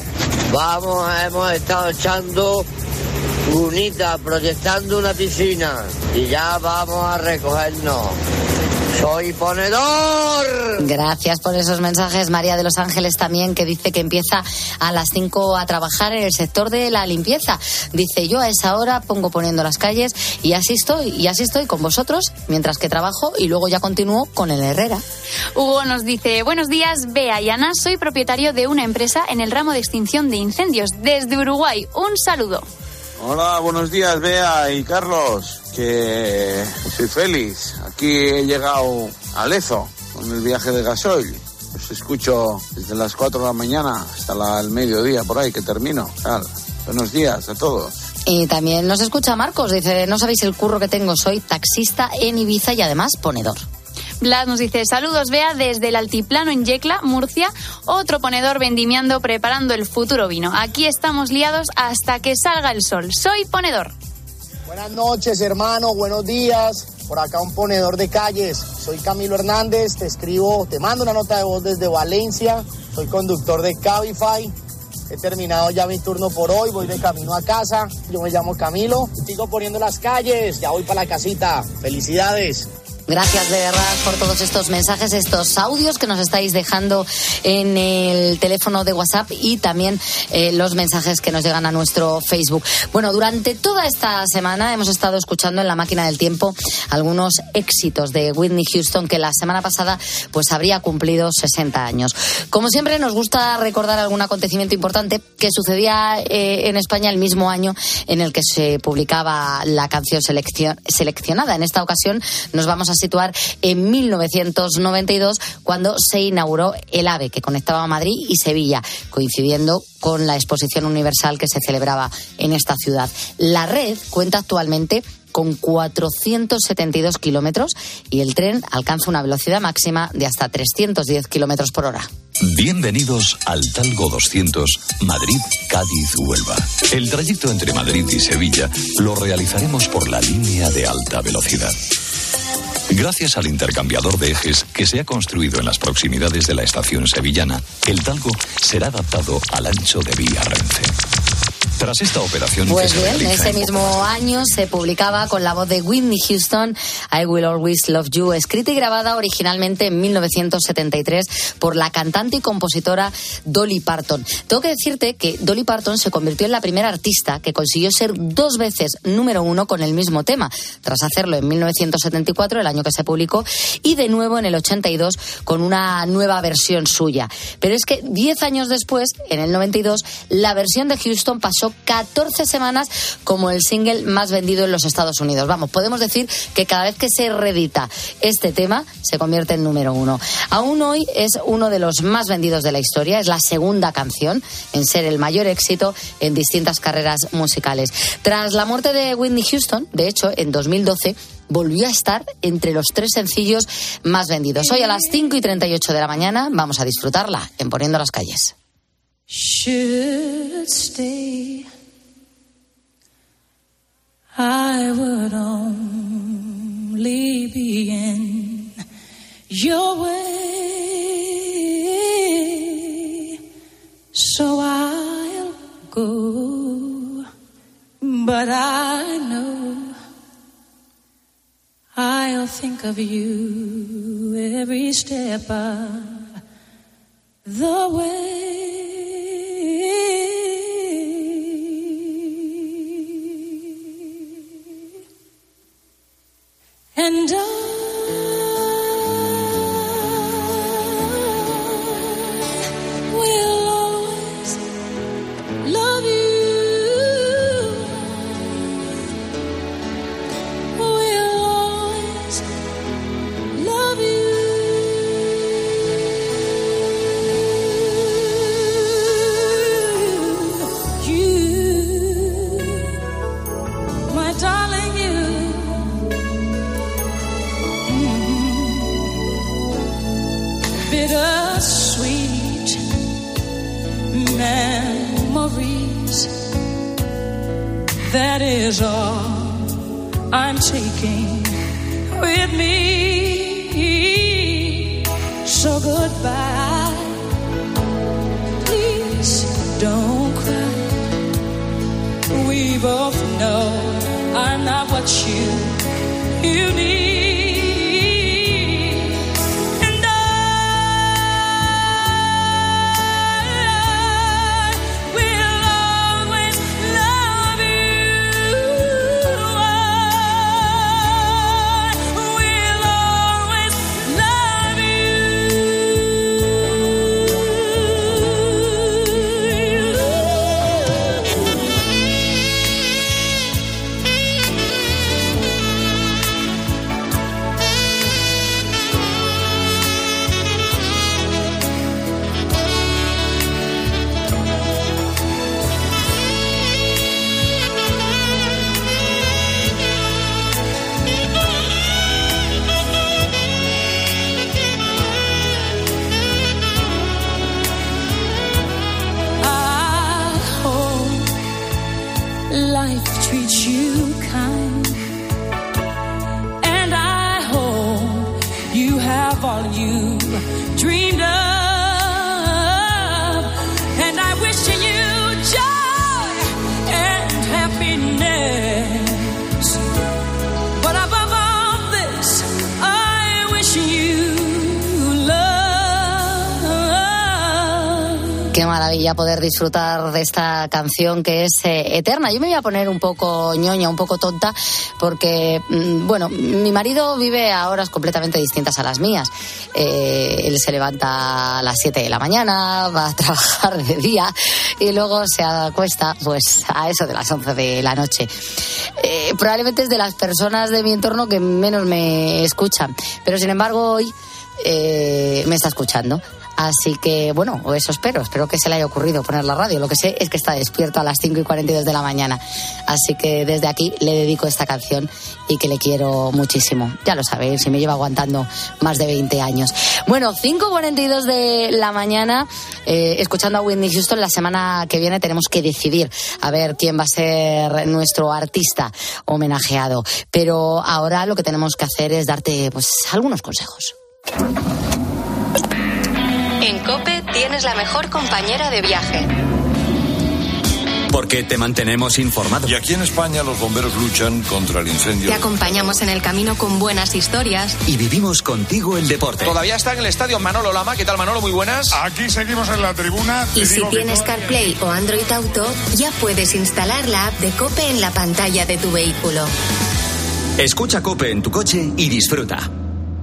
Hemos estado echando cunita, proyectando una piscina y ya vamos a recogernos. ¡Soy ponedor! Gracias por esos mensajes. María de Los Ángeles también, que dice que empieza a las 5 a trabajar en el sector de la limpieza. Dice, yo a esa hora pongo poniendo las calles y así estoy con vosotros mientras que trabajo y luego ya continúo con el Herrera. Hugo nos dice, buenos días, Bea y Ana, soy propietario de una empresa en el ramo de extinción de incendios desde Uruguay. Un saludo. Hola, buenos días, Bea y Carlos, que soy Félix. Aquí he llegado a Lezo con el viaje de gasoil. Os escucho desde las 4 de la mañana hasta el mediodía, por ahí que termino. Buenos días a todos. Y también nos escucha Marcos, dice, no sabéis el curro que tengo, soy taxista en Ibiza y además ponedor. Blas nos dice, saludos, Bea, desde el altiplano en Yecla, Murcia, otro ponedor vendimiando, preparando el futuro vino. Aquí estamos liados hasta que salga el sol. Soy ponedor. Buenas noches, hermano, buenos días. Por acá un ponedor de calles. Soy Camilo Hernández, te mando una nota de voz desde Valencia. Soy conductor de Cabify. He terminado ya mi turno por hoy, voy de camino a casa. Yo me llamo Camilo, sigo poniendo las calles, ya voy para la casita. ¡Felicidades! Gracias de verdad por todos estos mensajes, estos audios que nos estáis dejando en el teléfono de WhatsApp y también los mensajes que nos llegan a nuestro Facebook. Bueno, durante toda esta semana hemos estado escuchando en la máquina del tiempo algunos éxitos de Whitney Houston, que la semana pasada pues habría cumplido 60 años. Como siempre, nos gusta recordar algún acontecimiento importante que sucedía en España el mismo año en el que se publicaba la canción seleccionada. En esta ocasión nos vamos a situar en 1992, cuando se inauguró el AVE, que conectaba Madrid y Sevilla, coincidiendo con la Exposición Universal que se celebraba en esta ciudad. La red cuenta actualmente con 472 kilómetros y el tren alcanza una velocidad máxima de hasta 310 kilómetros por hora. Bienvenidos al Talgo 200 Madrid-Cádiz-Huelva. El trayecto entre Madrid y Sevilla lo realizaremos por la línea de alta velocidad. Gracias al intercambiador de ejes que se ha construido en las proximidades de la estación sevillana, el Talgo será adaptado al ancho de vía Renfe. Tras esta operación... Pues bien, ese mismo año se publicaba con la voz de Whitney Houston, I Will Always Love You, escrita y grabada originalmente en 1973 por la cantante y compositora Dolly Parton. Tengo que decirte que Dolly Parton se convirtió en la primera artista que consiguió ser 2 veces número 1 con el mismo tema, tras hacerlo en 1974, el año que se publicó, y de nuevo en el 82 con una nueva versión suya. Pero es que 10 años después, en el 92, la versión de Houston pasó 14 semanas como el single más vendido en los Estados Unidos. Vamos, podemos decir que cada vez que se reedita este tema se convierte en número 1. Aún hoy es uno de los más vendidos de la historia, es la segunda canción en ser el mayor éxito en distintas carreras musicales. Tras la muerte de Whitney Houston, de hecho, en 2012, volvió a estar entre los 3 sencillos más vendidos. Hoy a las 5:38 de la mañana vamos a disfrutarla en Poniendo las Calles. Should stay, I would only be in your way, so I'll go, but I know I'll think of you every step of the way. And I will always love you. Will always love you. You, my darling, you. Bittersweet memories, that is all I'm taking with me. So goodbye, please don't cry. We both know I'm not what you need. Life treats you kind, and I hope you have all you dreamed of, and I wish to you maravilla poder disfrutar de esta canción que es eterna. Yo me voy a poner un poco ñoña, un poco tonta, porque, bueno, mi marido vive a horas completamente distintas a las mías. Él se levanta a las 7 de la mañana, va a trabajar de día y luego se acuesta pues a eso de las 11 de la noche. Probablemente es de las personas de mi entorno que menos me escuchan, pero sin embargo hoy me está escuchando. Así que, bueno, o eso espero que se le haya ocurrido poner la radio. Lo que sé es que está despierto a las 5:42 de la mañana. Así que desde aquí le dedico esta canción y que le quiero muchísimo. Ya lo sabéis, si me lleva aguantando más de 20 años. Bueno, 5:42 de la mañana, escuchando a Whitney Houston. La semana que viene tenemos que decidir a ver quién va a ser nuestro artista homenajeado. Pero ahora lo que tenemos que hacer es darte, pues, algunos consejos. En COPE tienes la mejor compañera de viaje. Porque te mantenemos informado. Y aquí en España los bomberos luchan contra el incendio. Te acompañamos en el camino con buenas historias. Y vivimos contigo el deporte. Todavía está en el estadio Manolo Lama. ¿Qué tal, Manolo? Muy buenas. Aquí seguimos en la tribuna. Y si tienes CarPlay o Android Auto, ya puedes instalar la app de COPE en la pantalla de tu vehículo. Escucha COPE en tu coche y disfruta.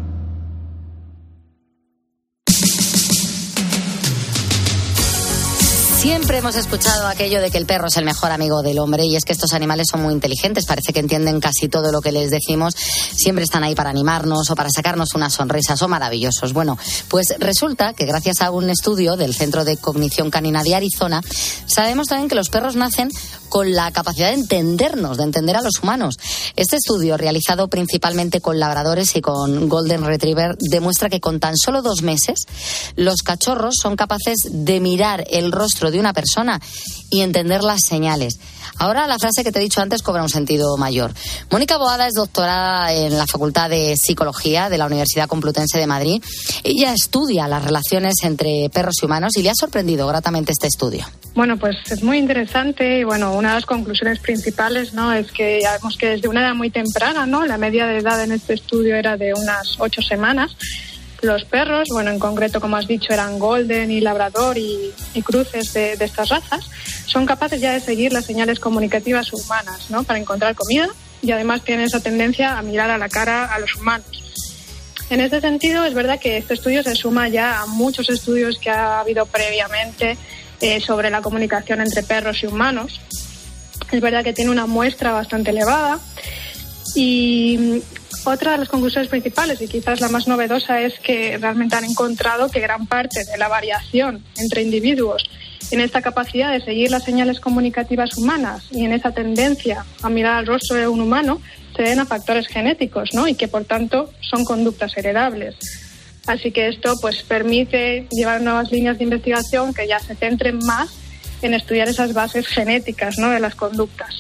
Siempre hemos escuchado aquello de que el perro es el mejor amigo del hombre, y es que estos animales son muy inteligentes, parece que entienden casi todo lo que les decimos, siempre están ahí para animarnos o para sacarnos una sonrisa, son maravillosos. Bueno, pues resulta que gracias a un estudio del Centro de Cognición Canina de Arizona, sabemos también que los perros nacen con la capacidad de entendernos, de entender a los humanos. Este estudio, realizado principalmente con labradores y con golden retriever, demuestra que con tan solo 2 meses los cachorros son capaces de mirar el rostro de una persona y entender las señales. Ahora la frase que te he dicho antes cobra un sentido mayor. Mónica Boada es doctora en la Facultad de Psicología de la Universidad Complutense de Madrid. Ella estudia las relaciones entre perros y humanos y le ha sorprendido gratamente este estudio. Bueno, pues es muy interesante y bueno, una de las conclusiones principales, ¿no?, es que ya vemos que desde una edad muy temprana, ¿no?, la media de edad en este estudio era de unas 8 semanas. Los perros, bueno, en concreto, como has dicho, eran golden y labrador y cruces de estas razas, son capaces ya de seguir las señales comunicativas humanas, ¿no?, para encontrar comida, y además tienen esa tendencia a mirar a la cara a los humanos. En este sentido, es verdad que este estudio se suma ya a muchos estudios que ha habido previamente sobre la comunicación entre perros y humanos. Es verdad que tiene una muestra bastante elevada y otra de las conclusiones principales, y quizás la más novedosa, es que realmente han encontrado que gran parte de la variación entre individuos en esta capacidad de seguir las señales comunicativas humanas y en esa tendencia a mirar al rostro de un humano se deben a factores genéticos, ¿no?, y que por tanto son conductas heredables. Así que esto pues permite llevar nuevas líneas de investigación que ya se centren más en estudiar esas bases genéticas, ¿no?, de las conductas.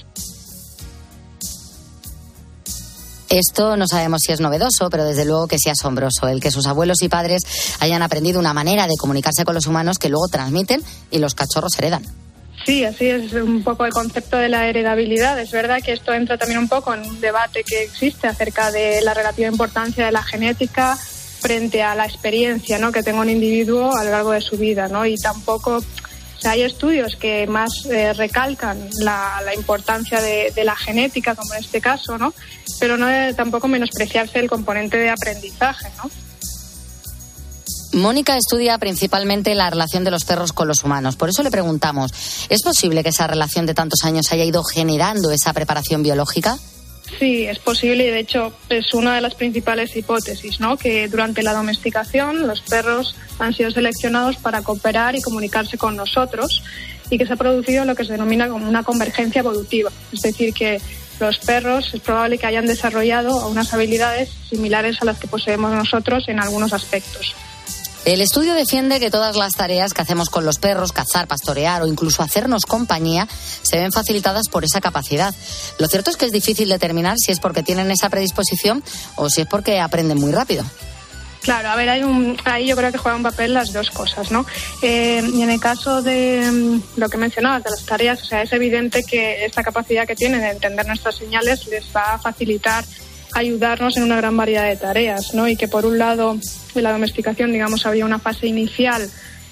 Esto no sabemos si es novedoso, pero desde luego que sí asombroso, el que sus abuelos y padres hayan aprendido una manera de comunicarse con los humanos que luego transmiten y los cachorros heredan. Sí, así es un poco el concepto de la heredabilidad. Es verdad que esto entra también un poco en un debate que existe acerca de la relativa importancia de la genética frente a la experiencia, ¿no?, que tenga un individuo a lo largo de su vida, ¿no? Y tampoco, o sea, hay estudios que más recalcan la importancia de la genética, como en este caso, ¿no?, pero no debe tampoco menospreciarse el componente de aprendizaje, ¿no? Mónica estudia principalmente la relación de los perros con los humanos. Por eso le preguntamos, ¿es posible que esa relación de tantos años haya ido generando esa preparación biológica? Sí, es posible y de hecho es una de las principales hipótesis, ¿no?, que durante la domesticación los perros han sido seleccionados para cooperar y comunicarse con nosotros y que se ha producido lo que se denomina como una convergencia evolutiva. Es decir, que los perros es probable que hayan desarrollado unas habilidades similares a las que poseemos nosotros en algunos aspectos. El estudio defiende que todas las tareas que hacemos con los perros, cazar, pastorear o incluso hacernos compañía, se ven facilitadas por esa capacidad. Lo cierto es que es difícil determinar si es porque tienen esa predisposición o si es porque aprenden muy rápido. Claro, a ver, ahí yo creo que juegan un papel las dos cosas, ¿no? Y en el caso de lo que mencionabas, de las tareas, o sea, es evidente que esta capacidad que tienen de entender nuestras señales les va a facilitar ayudarnos en una gran variedad de tareas, ¿no? Y que por un lado, en la domesticación, digamos, había una fase inicial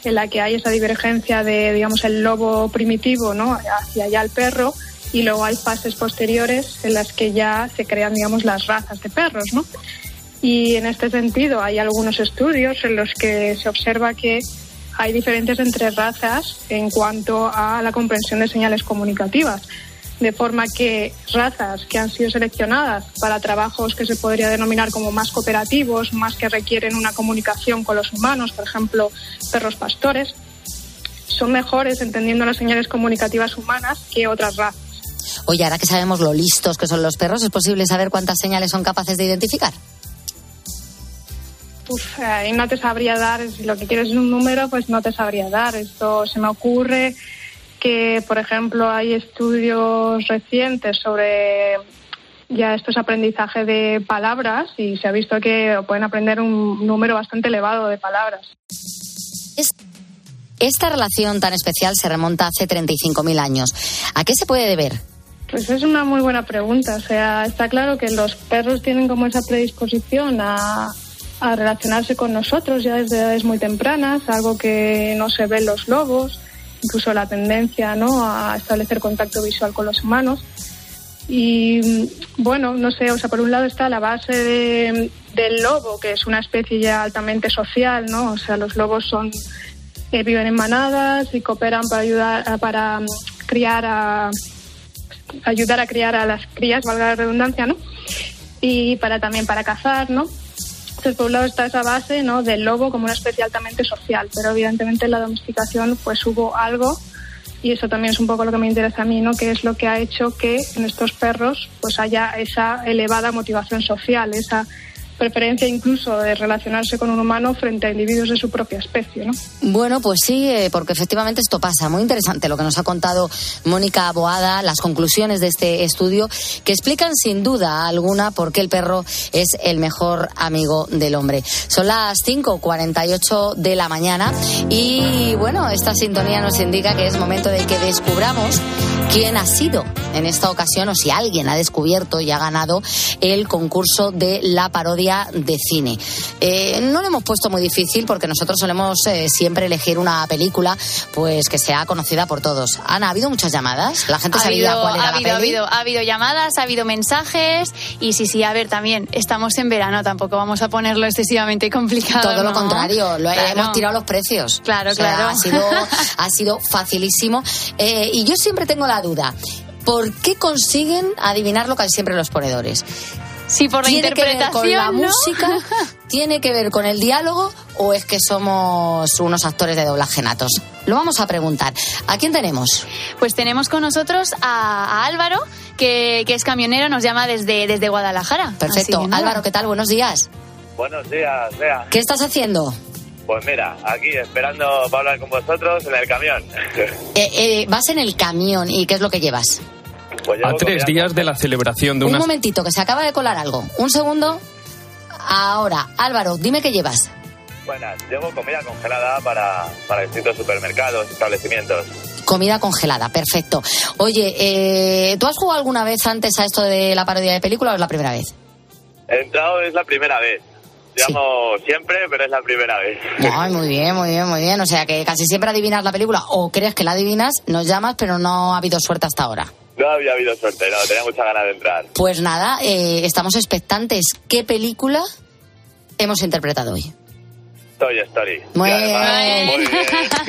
en la que hay esa divergencia de, digamos, el lobo primitivo, ¿no?, hacia ya el perro, y luego hay fases posteriores en las que ya se crean, digamos, las razas de perros, ¿no? Y en este sentido hay algunos estudios en los que se observa que hay diferencias entre razas en cuanto a la comprensión de señales comunicativas, de forma que razas que han sido seleccionadas para trabajos que se podría denominar como más cooperativos, más que requieren una comunicación con los humanos, por ejemplo, perros pastores, son mejores entendiendo las señales comunicativas humanas que otras razas. Oye, ahora que sabemos lo listos que son los perros, ¿es posible saber cuántas señales son capaces de identificar? Ahí no te sabría dar, si lo que quieres es un número, pues no te sabría dar. Esto se me ocurre que, por ejemplo, hay estudios recientes sobre ya estos aprendizaje de palabras y se ha visto que pueden aprender un número bastante elevado de palabras. Esta relación tan especial se remonta hace 35.000 años. ¿A qué se puede deber? Pues es una muy buena pregunta. O sea, está claro que los perros tienen como esa predisposición a relacionarse con nosotros ya desde edades muy tempranas, algo que no se ve en los lobos, incluso la tendencia, ¿no?, a establecer contacto visual con los humanos. Y bueno, no sé, o sea, por un lado está la base del lobo, que es una especie ya altamente social, ¿no? O sea, los lobos viven en manadas y cooperan para ayudar a criar a las crías, valga la redundancia, ¿no? Y también para cazar, ¿no? Entonces, por un lado está esa base, ¿no?, del lobo como una especie altamente social, pero evidentemente en la domesticación pues hubo algo, y eso también es un poco lo que me interesa a mí, ¿no?, que es lo que ha hecho que en estos perros pues haya esa elevada motivación social, esa preferencia incluso de relacionarse con un humano frente a individuos de su propia especie, ¿no? Bueno, pues sí, porque efectivamente esto pasa. Muy interesante lo que nos ha contado Mónica Boada, las conclusiones de este estudio, que explican sin duda alguna por qué el perro es el mejor amigo del hombre. Son las 5:48 de la mañana y, bueno, esta sintonía nos indica que es momento de que descubramos quién ha sido en esta ocasión, o si alguien ha descubierto y ha ganado el concurso de la parodia de cine. No lo hemos puesto muy difícil porque nosotros solemos siempre elegir una película pues que sea conocida por todos. Ana, ¿ha habido muchas llamadas? ¿La gente sabía cuál era la peli? Ha habido llamadas, ha habido mensajes y sí, a ver, también estamos en verano, tampoco vamos a ponerlo excesivamente complicado. Todo lo contrario, claro. Hemos tirado los precios. Claro, o sea, claro. Ha sido facilísimo. Y yo siempre tengo la duda, ¿por qué consiguen adivinarlo casi siempre los ponedores? Sí, por la interpretación, ¿tiene que ver con la ¿no? música? ¿Tiene que ver con el diálogo? ¿O es que somos unos actores de doblaje natos? Lo vamos a preguntar. ¿A quién tenemos? Pues tenemos con nosotros a Álvaro, que es camionero, nos llama desde Guadalajara. Perfecto. Álvaro, ¿qué tal? Buenos días. Buenos días, Bea. ¿Qué estás haciendo? Pues mira, aquí esperando para hablar con vosotros en el camión. Vas en el camión, ¿y qué es lo que llevas? Pues a 3 días de la celebración de Un momentito, que se acaba de colar algo. Un segundo. Ahora, Álvaro, dime qué llevas. Buenas, llevo comida congelada para distintos supermercados, establecimientos. Comida congelada, perfecto. Oye, ¿tú has jugado alguna vez antes a esto de la parodia de película o es la primera vez? He entrado, es la primera vez. Llamo siempre, pero es la primera vez. Ay, muy bien, muy bien, muy bien. O sea, que casi siempre adivinas la película o crees que la adivinas, nos llamas, pero no ha habido suerte hasta ahora. No había habido suerte, no, tenía mucha ganas de entrar. Pues nada, estamos expectantes. ¿Qué película hemos interpretado hoy? Toy Story. Muy bien. Muy bien.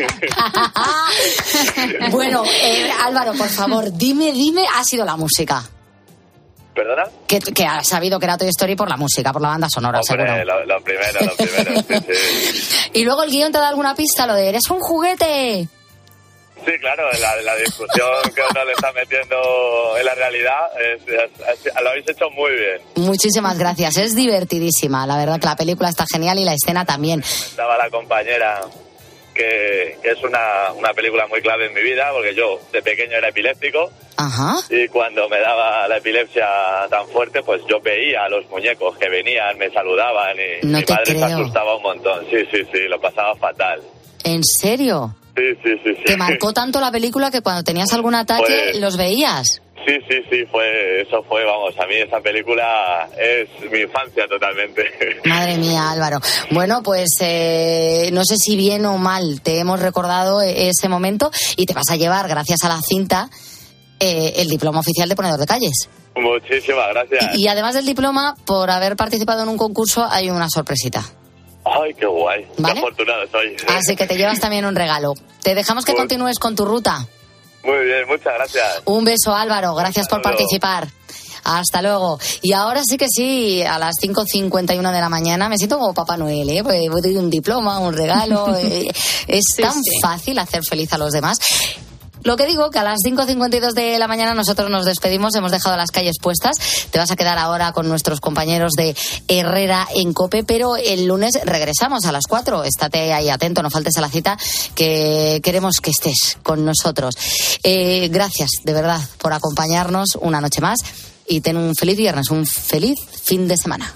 Bueno, Álvaro, por favor, dime, ha sido la música. ¿Perdona? Que has sabido que era Toy Story por la música, por la banda sonora, Hombre, seguro. Lo primero, sí. Y luego el guión te da alguna pista, lo de eres un juguete. Sí, claro, la discusión que uno le está metiendo en la realidad, lo habéis hecho muy bien. Muchísimas gracias, es divertidísima, la verdad que la película está genial y la escena también. Estaba la compañera que es una película muy clave en mi vida, porque yo de pequeño era epiléptico. Ajá. Y cuando me daba la epilepsia tan fuerte, pues yo veía a los muñecos que venían, me saludaban y no mi te madre creo. se asustaba un montón. Sí, lo pasaba fatal. ¿En serio? Sí. ¿Te marcó tanto la película que cuando tenías algún ataque pues, los veías? Eso fue, vamos, a mí esa película es mi infancia totalmente. Madre mía, Álvaro. Bueno, pues no sé si bien o mal te hemos recordado ese momento y te vas a llevar, gracias a la cinta, el diploma oficial de ponedor de calles. Muchísimas gracias. Y además del diploma, por haber participado en un concurso, hay una sorpresita. Ay, qué guay. ¿Vale? Qué afortunado soy. Así que te llevas también un regalo. Te dejamos que continúes con tu ruta. Muy bien, muchas gracias. Un beso, Álvaro. Gracias por participar. Hasta luego. Y ahora sí, a las 5:51 de la mañana me siento como Papá Noel, ¿eh? Pues doy un diploma, un regalo. Es tan fácil hacer feliz a los demás. Lo que digo, que a las 5:52 de la mañana nosotros nos despedimos, hemos dejado las calles puestas. Te vas a quedar ahora con nuestros compañeros de Herrera en COPE, pero el lunes regresamos a las 4. Estate ahí atento, no faltes a la cita, que queremos que estés con nosotros. Gracias, de verdad, por acompañarnos una noche más y ten un feliz viernes, un feliz fin de semana.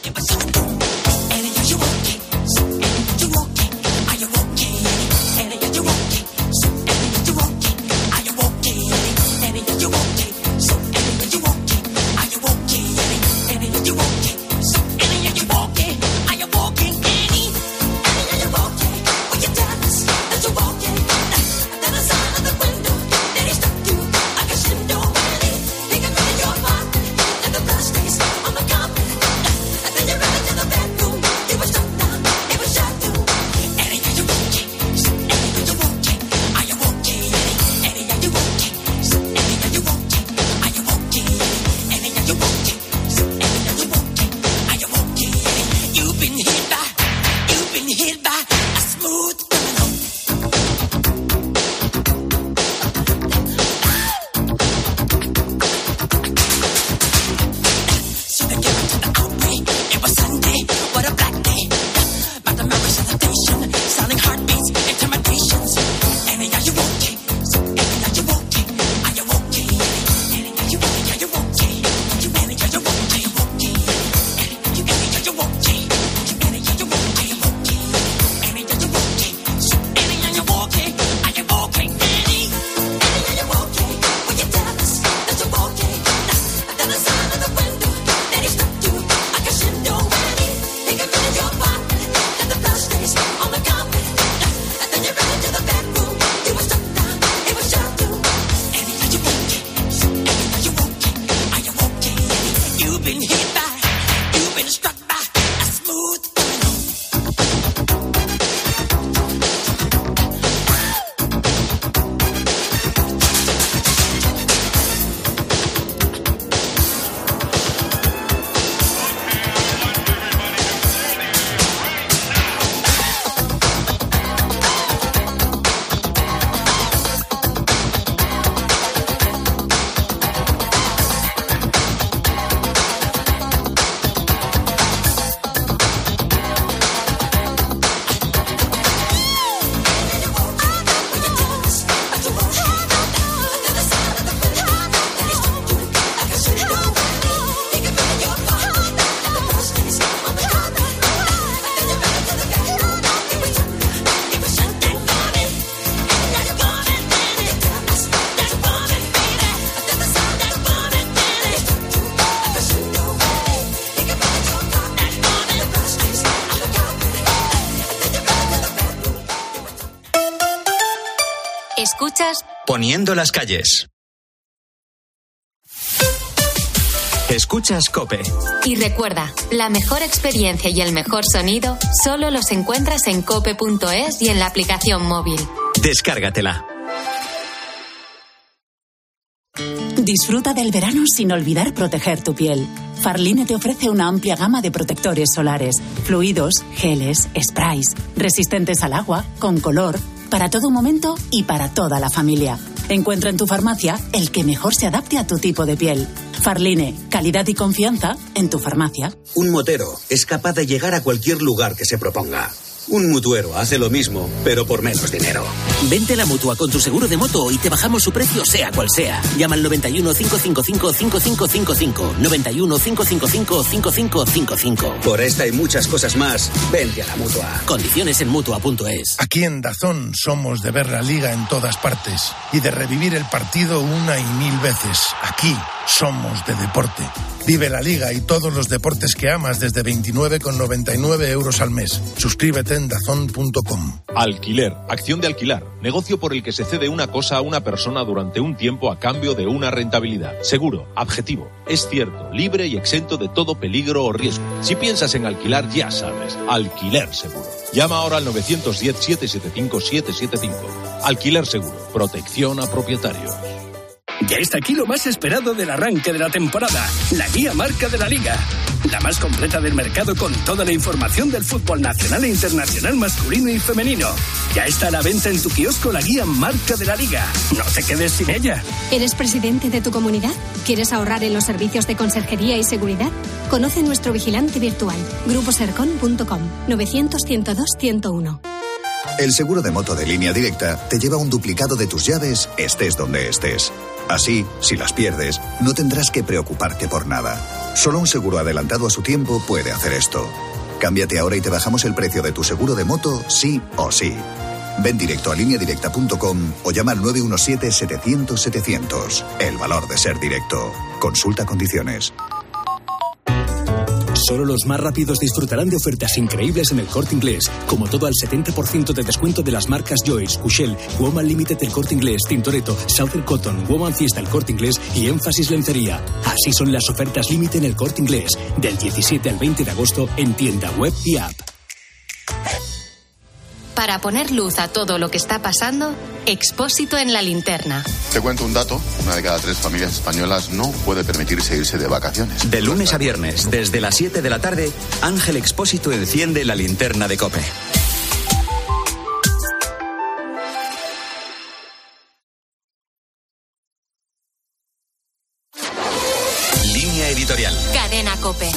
Escuchas Poniendo las calles. Escuchas COPE. Y recuerda, la mejor experiencia y el mejor sonido solo los encuentras en cope.es y en la aplicación móvil. Descárgatela. Disfruta del verano sin olvidar proteger tu piel. Farline te ofrece una amplia gama de protectores solares, fluidos, geles, sprays, resistentes al agua, con color, para todo momento y para toda la familia. Encuentra en tu farmacia el que mejor se adapte a tu tipo de piel. Farline, calidad y confianza en tu farmacia. Un motero es capaz de llegar a cualquier lugar que se proponga. Un mutuero hace lo mismo, pero por menos dinero. Vente a la Mutua con tu seguro de moto y te bajamos su precio sea cual sea. Llama al 91 555 5555. 91 555 5555. Por esta y muchas cosas más, vente a la Mutua. Condiciones en Mutua.es. Aquí en DAZN somos de ver la Liga en todas partes y de revivir el partido una y mil veces. Aquí somos de deporte. Vive la Liga y todos los deportes que amas desde 29,99 € al mes. Suscríbete en DAZN.com. Alquiler, acción de alquilar, negocio por el que se cede una cosa a una persona durante un tiempo a cambio de una rentabilidad. Seguro, objetivo, es cierto, libre y exento de todo peligro o riesgo. Si piensas en alquilar, ya sabes, Alquiler Seguro. Llama ahora al 910-775-775. Alquiler Seguro, protección a propietarios. Ya está aquí lo más esperado del arranque de la temporada, la guía marca de la Liga. La más completa del mercado con toda la información del fútbol nacional e internacional masculino y femenino. Ya está a la venta en tu kiosco la guía marca de la Liga. No te quedes sin ella. ¿Eres presidente de tu comunidad? ¿Quieres ahorrar en los servicios de conserjería y seguridad? Conoce nuestro vigilante virtual, gruposercon.com, 900-102-101. El seguro de moto de Línea Directa te lleva un duplicado de tus llaves, estés donde estés. Así, si las pierdes, no tendrás que preocuparte por nada. Solo un seguro adelantado a su tiempo puede hacer esto. Cámbiate ahora y te bajamos el precio de tu seguro de moto, sí o sí. Ven directo a lineadirecta.com o llama al 917-700-700. El valor de ser directo. Consulta condiciones. Solo los más rápidos disfrutarán de ofertas increíbles en el Corte Inglés, como todo al 70% de descuento de las marcas Joyce, Cushell, Woman Limited del Corte Inglés, Tintoretto, Southern Cotton, Woman Fiesta el Corte Inglés y Énfasis Lencería. Así son las ofertas límite en el Corte Inglés, del 17 al 20 de agosto en tienda web y app. Para poner luz a todo lo que está pasando, Expósito en la linterna. Te cuento un dato, 1 de cada 3 familias españolas no puede permitirse irse de vacaciones. De lunes a viernes, desde las 7 de la tarde, Ángel Expósito enciende la linterna de COPE. Línea editorial. Cadena COPE.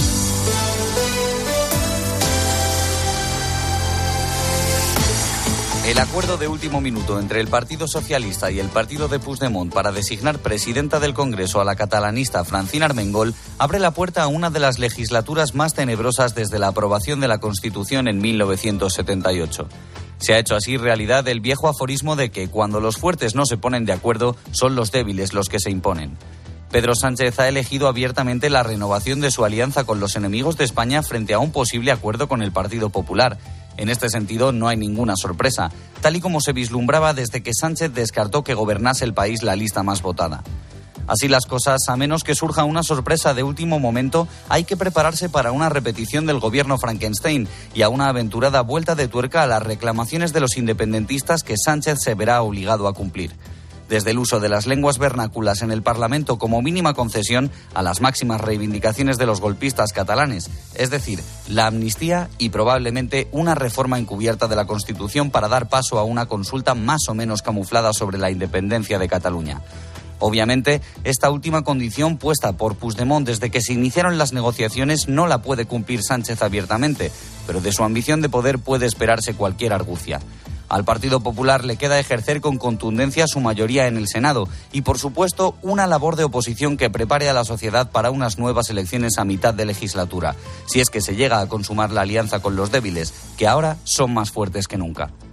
El acuerdo de último minuto entre el Partido Socialista y el partido de Puigdemont para designar presidenta del Congreso a la catalanista Francina Armengol abre la puerta a una de las legislaturas más tenebrosas desde la aprobación de la Constitución en 1978. Se ha hecho así realidad el viejo aforismo de que cuando los fuertes no se ponen de acuerdo, son los débiles los que se imponen. Pedro Sánchez ha elegido abiertamente la renovación de su alianza con los enemigos de España frente a un posible acuerdo con el Partido Popular. En este sentido, no hay ninguna sorpresa, tal y como se vislumbraba desde que Sánchez descartó que gobernase el país la lista más votada. Así las cosas, a menos que surja una sorpresa de último momento, hay que prepararse para una repetición del gobierno Frankenstein y a una aventurada vuelta de tuerca a las reclamaciones de los independentistas que Sánchez se verá obligado a cumplir. Desde el uso de las lenguas vernáculas en el Parlamento como mínima concesión a las máximas reivindicaciones de los golpistas catalanes, es decir, la amnistía y probablemente una reforma encubierta de la Constitución para dar paso a una consulta más o menos camuflada sobre la independencia de Cataluña. Obviamente, esta última condición puesta por Puigdemont desde que se iniciaron las negociaciones no la puede cumplir Sánchez abiertamente, pero de su ambición de poder puede esperarse cualquier argucia. Al Partido Popular le queda ejercer con contundencia su mayoría en el Senado y, por supuesto, una labor de oposición que prepare a la sociedad para unas nuevas elecciones a mitad de legislatura, si es que se llega a consumar la alianza con los débiles, que ahora son más fuertes que nunca.